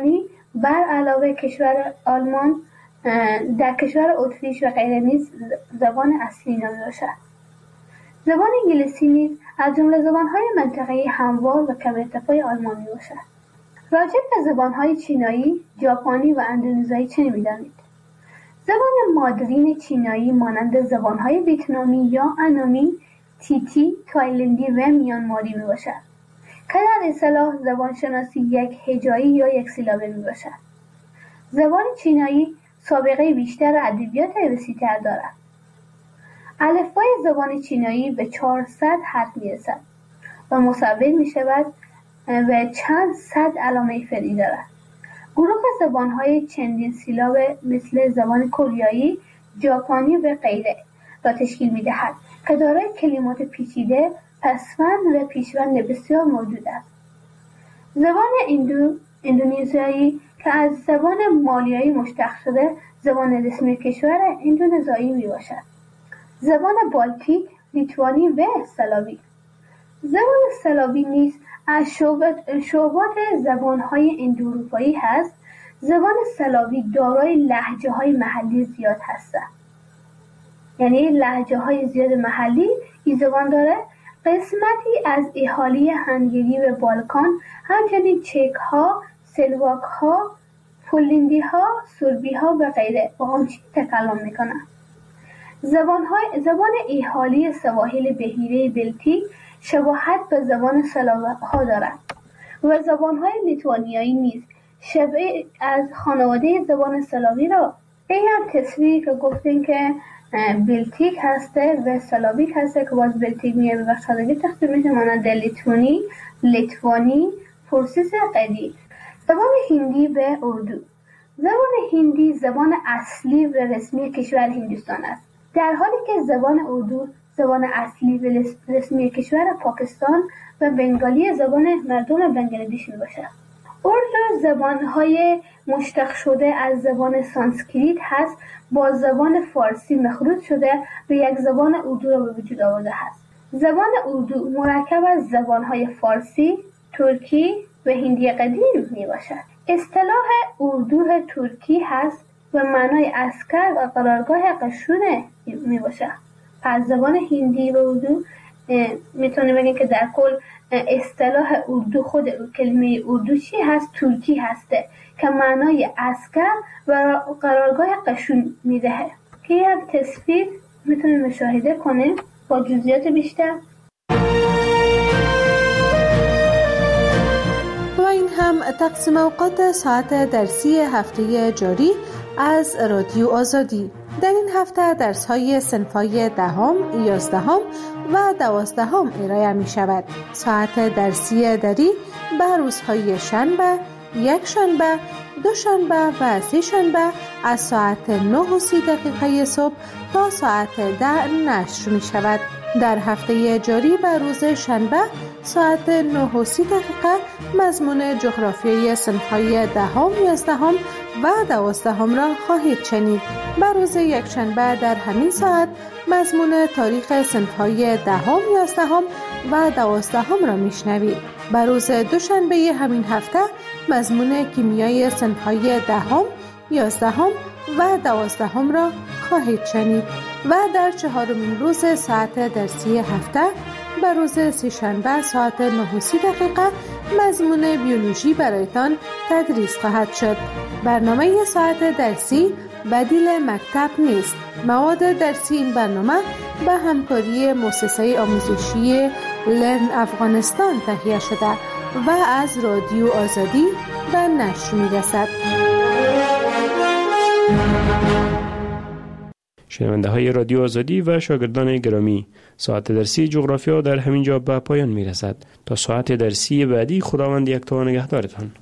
بر علاوه کشور آلمان در کشور اتریش و غیره نیز زبان اصلی نامیده باشد. زبان انگلیسی نیز از جمله زبان‌های منطقه‌ای هموار و کم ارتفاع آلمان میباشد. راجع به زبان‌های چینایی، ژاپنی و اندونزیایی چه می‌دانید؟ زبان مادرین چینایی مانند زبان‌های ویتنامی یا انامی، تیتی، تایلندی و میانماری میباشد که در اصطلاح زبانشناسی یک هجایی یا یک سیلابه میباشد. زبان چینایی سابقه بیشتر ادبیات وسیع‌تر دارد. الفبای زبان چینایی به 400 حرف میرسد و مصور میشود و چند صد علامه فرعی دارد. گروه زبان‌های چندین سیلاب مثل زبان کره، ژاپنی و غیره را تشکیل می‌دهد که دارای کلمات پیچیده، پسوند و پیشوند بسیار موجود است. زبان اندونزیایی که از زبان مالیایی مشتق شده، زبان رسمی کشور اندونزیایی میباشد. زبان بالتیک، لیتوانی و سلاوی. زبان سلاوی نیز از شعبات زبان‌های اندواروپایی هست. زبان سلاوی دارای لهجه‌های محلی زیاد هستند. یعنی لهجه‌های زیاد محلی این زبان داره. قسمتی از اهالی هنگری و بالکان، همچنین چک‌ها، سلواک‌ها، پولندی‌ها، سربی‌ها و غیره با آن چیز تکلم می‌کنند. زبان اهالی سواحل بحیره بلتیک شباهت به زبان سلاوها دارد و زبان‌های لیتوانیایی نیز شبیه از خانواده زبان سلاوی را به یک تصویری که گفتیم که بلتیک هسته و سلاویک هسته که باز بلتیک میگه و سادگی تخصیل میشه مانند لیتوانی، لیتوانی، پرسیس قدی. زبان هندی و اردو. زبان هندی زبان اصلی و رسمی کشور هندوستان است، در حالی که زبان اردو زبان اصلی و رسمی کشور پاکستان و بنگالی زبان مردم بنگلادش میباشد. اردو زبان‌های مشتق شده از زبان سانسکریت هست، با زبان فارسی مخلوط شده و یک زبان اردو را به وجود آورده است. زبان اردو مرکب از زبان‌های فارسی، ترکی و هندی قدیم میباشد. اصطلاح اردو ترکی هست و معنای عسکر و قرارگاه قشون میباشد. پس زبان هندی و اردو میتونیم بگیم که در کل اصطلاح اردو، خود کلمه اردو چی هست؟ ترکی هسته که معنای عسکر و قرارگاه قشون میدهه که یک تصویر میتونیم مشاهده کنیم با جزئیات بیشتر. و این هم تقسیم اوقات ساعت درسی هفته جاری از رادیو آزادی. در این هفته درس‌های صنف‌های 10ام، 11ام و 12ام ارائه می‌شود. ساعت درسی دری به روزهای شنبه، یک شنبه، دو شنبه و سه شنبه از ساعت 9:30 صبح تا ساعت 10 نشر می‌شود. در هفته جاری به روز شنبه ساعت 9:30 مضمون جغرافیای صنف‌های 10ام، 11ام و 12ام را خواهید شنید. به روز یکشنبه در همین ساعت مضمون تاریخ صنف‌های 10ام، 11ام و 12ام را میشنوید. به روز دوشنبه همین هفته مضمون کیمیای صنف‌های 10ام، 11ام و 12ام را خواهید شنید و در چهارمین روز ساعت درسی هفته به روز سه‌شنبه ساعت 9:30 مضمون بیولوژی برایتان تدریس خواهد شد. برنامه ساعت درسی بدیل مکتب نیست. مواد درسی این برنامه به همکاری مؤسسه آموزشی لرن افغانستان تهیه شده و از رادیو آزادی به نشر می‌رسد. شنونده های رادیو آزادی و شاگردان گرامی، ساعت درسی جغرافیا در همین جا به پایان می رسد. تا ساعت درسی بعدی خداوند یکتا و نگهدارتان.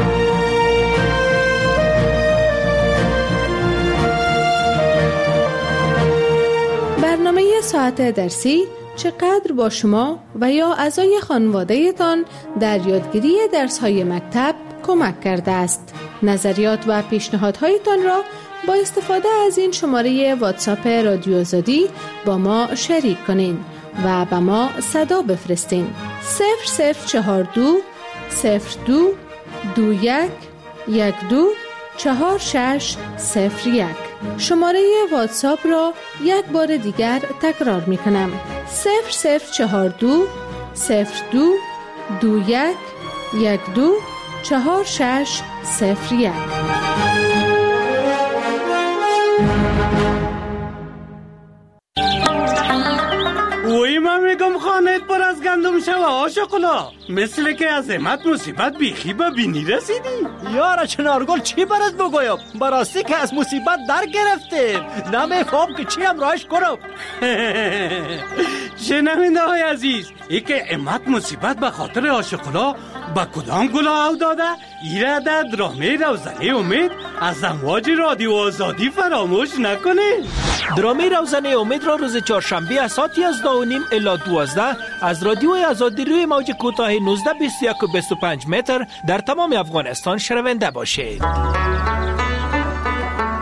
برنامه ساعت درسی چقدر با شما و یا اعضای خانواده تان در یادگیری درس‌های مکتب کمک کرده است. نظریات و پیشنهادهایتان را با استفاده از این شماره واتساپ رادیو آزادی با ما شریک کنین و به ما صدا بفرستین. 0042 02 21 124601. شماره واتساپ را یک بار دیگر تکرار می کنم: 0042 02 21 12 4601. وی من میگم خانهت پر از گندم شوه آشقلا، مثل که از امت مصیبت بیخی به بینی رسیدی. یارا چنارگل چی برات بگویم؟ براستی که از مصیبت در گرفتیم، نمیفهم که چی همراهش کنم. شنونده های عزیز، ای که امت مصیبت به خاطر آشقلا با کدام گلا او داده؟ ایره در درامه روزنه امید از امواج رادیو آزادی فراموش نکنه. درامه روزنه امید را روز چهارشنبه از ساعت 11:30 الی 12 از رادیو آزادی روی موج کوتاه 19 21 و 25 متر در تمام افغانستان شنونده باشید.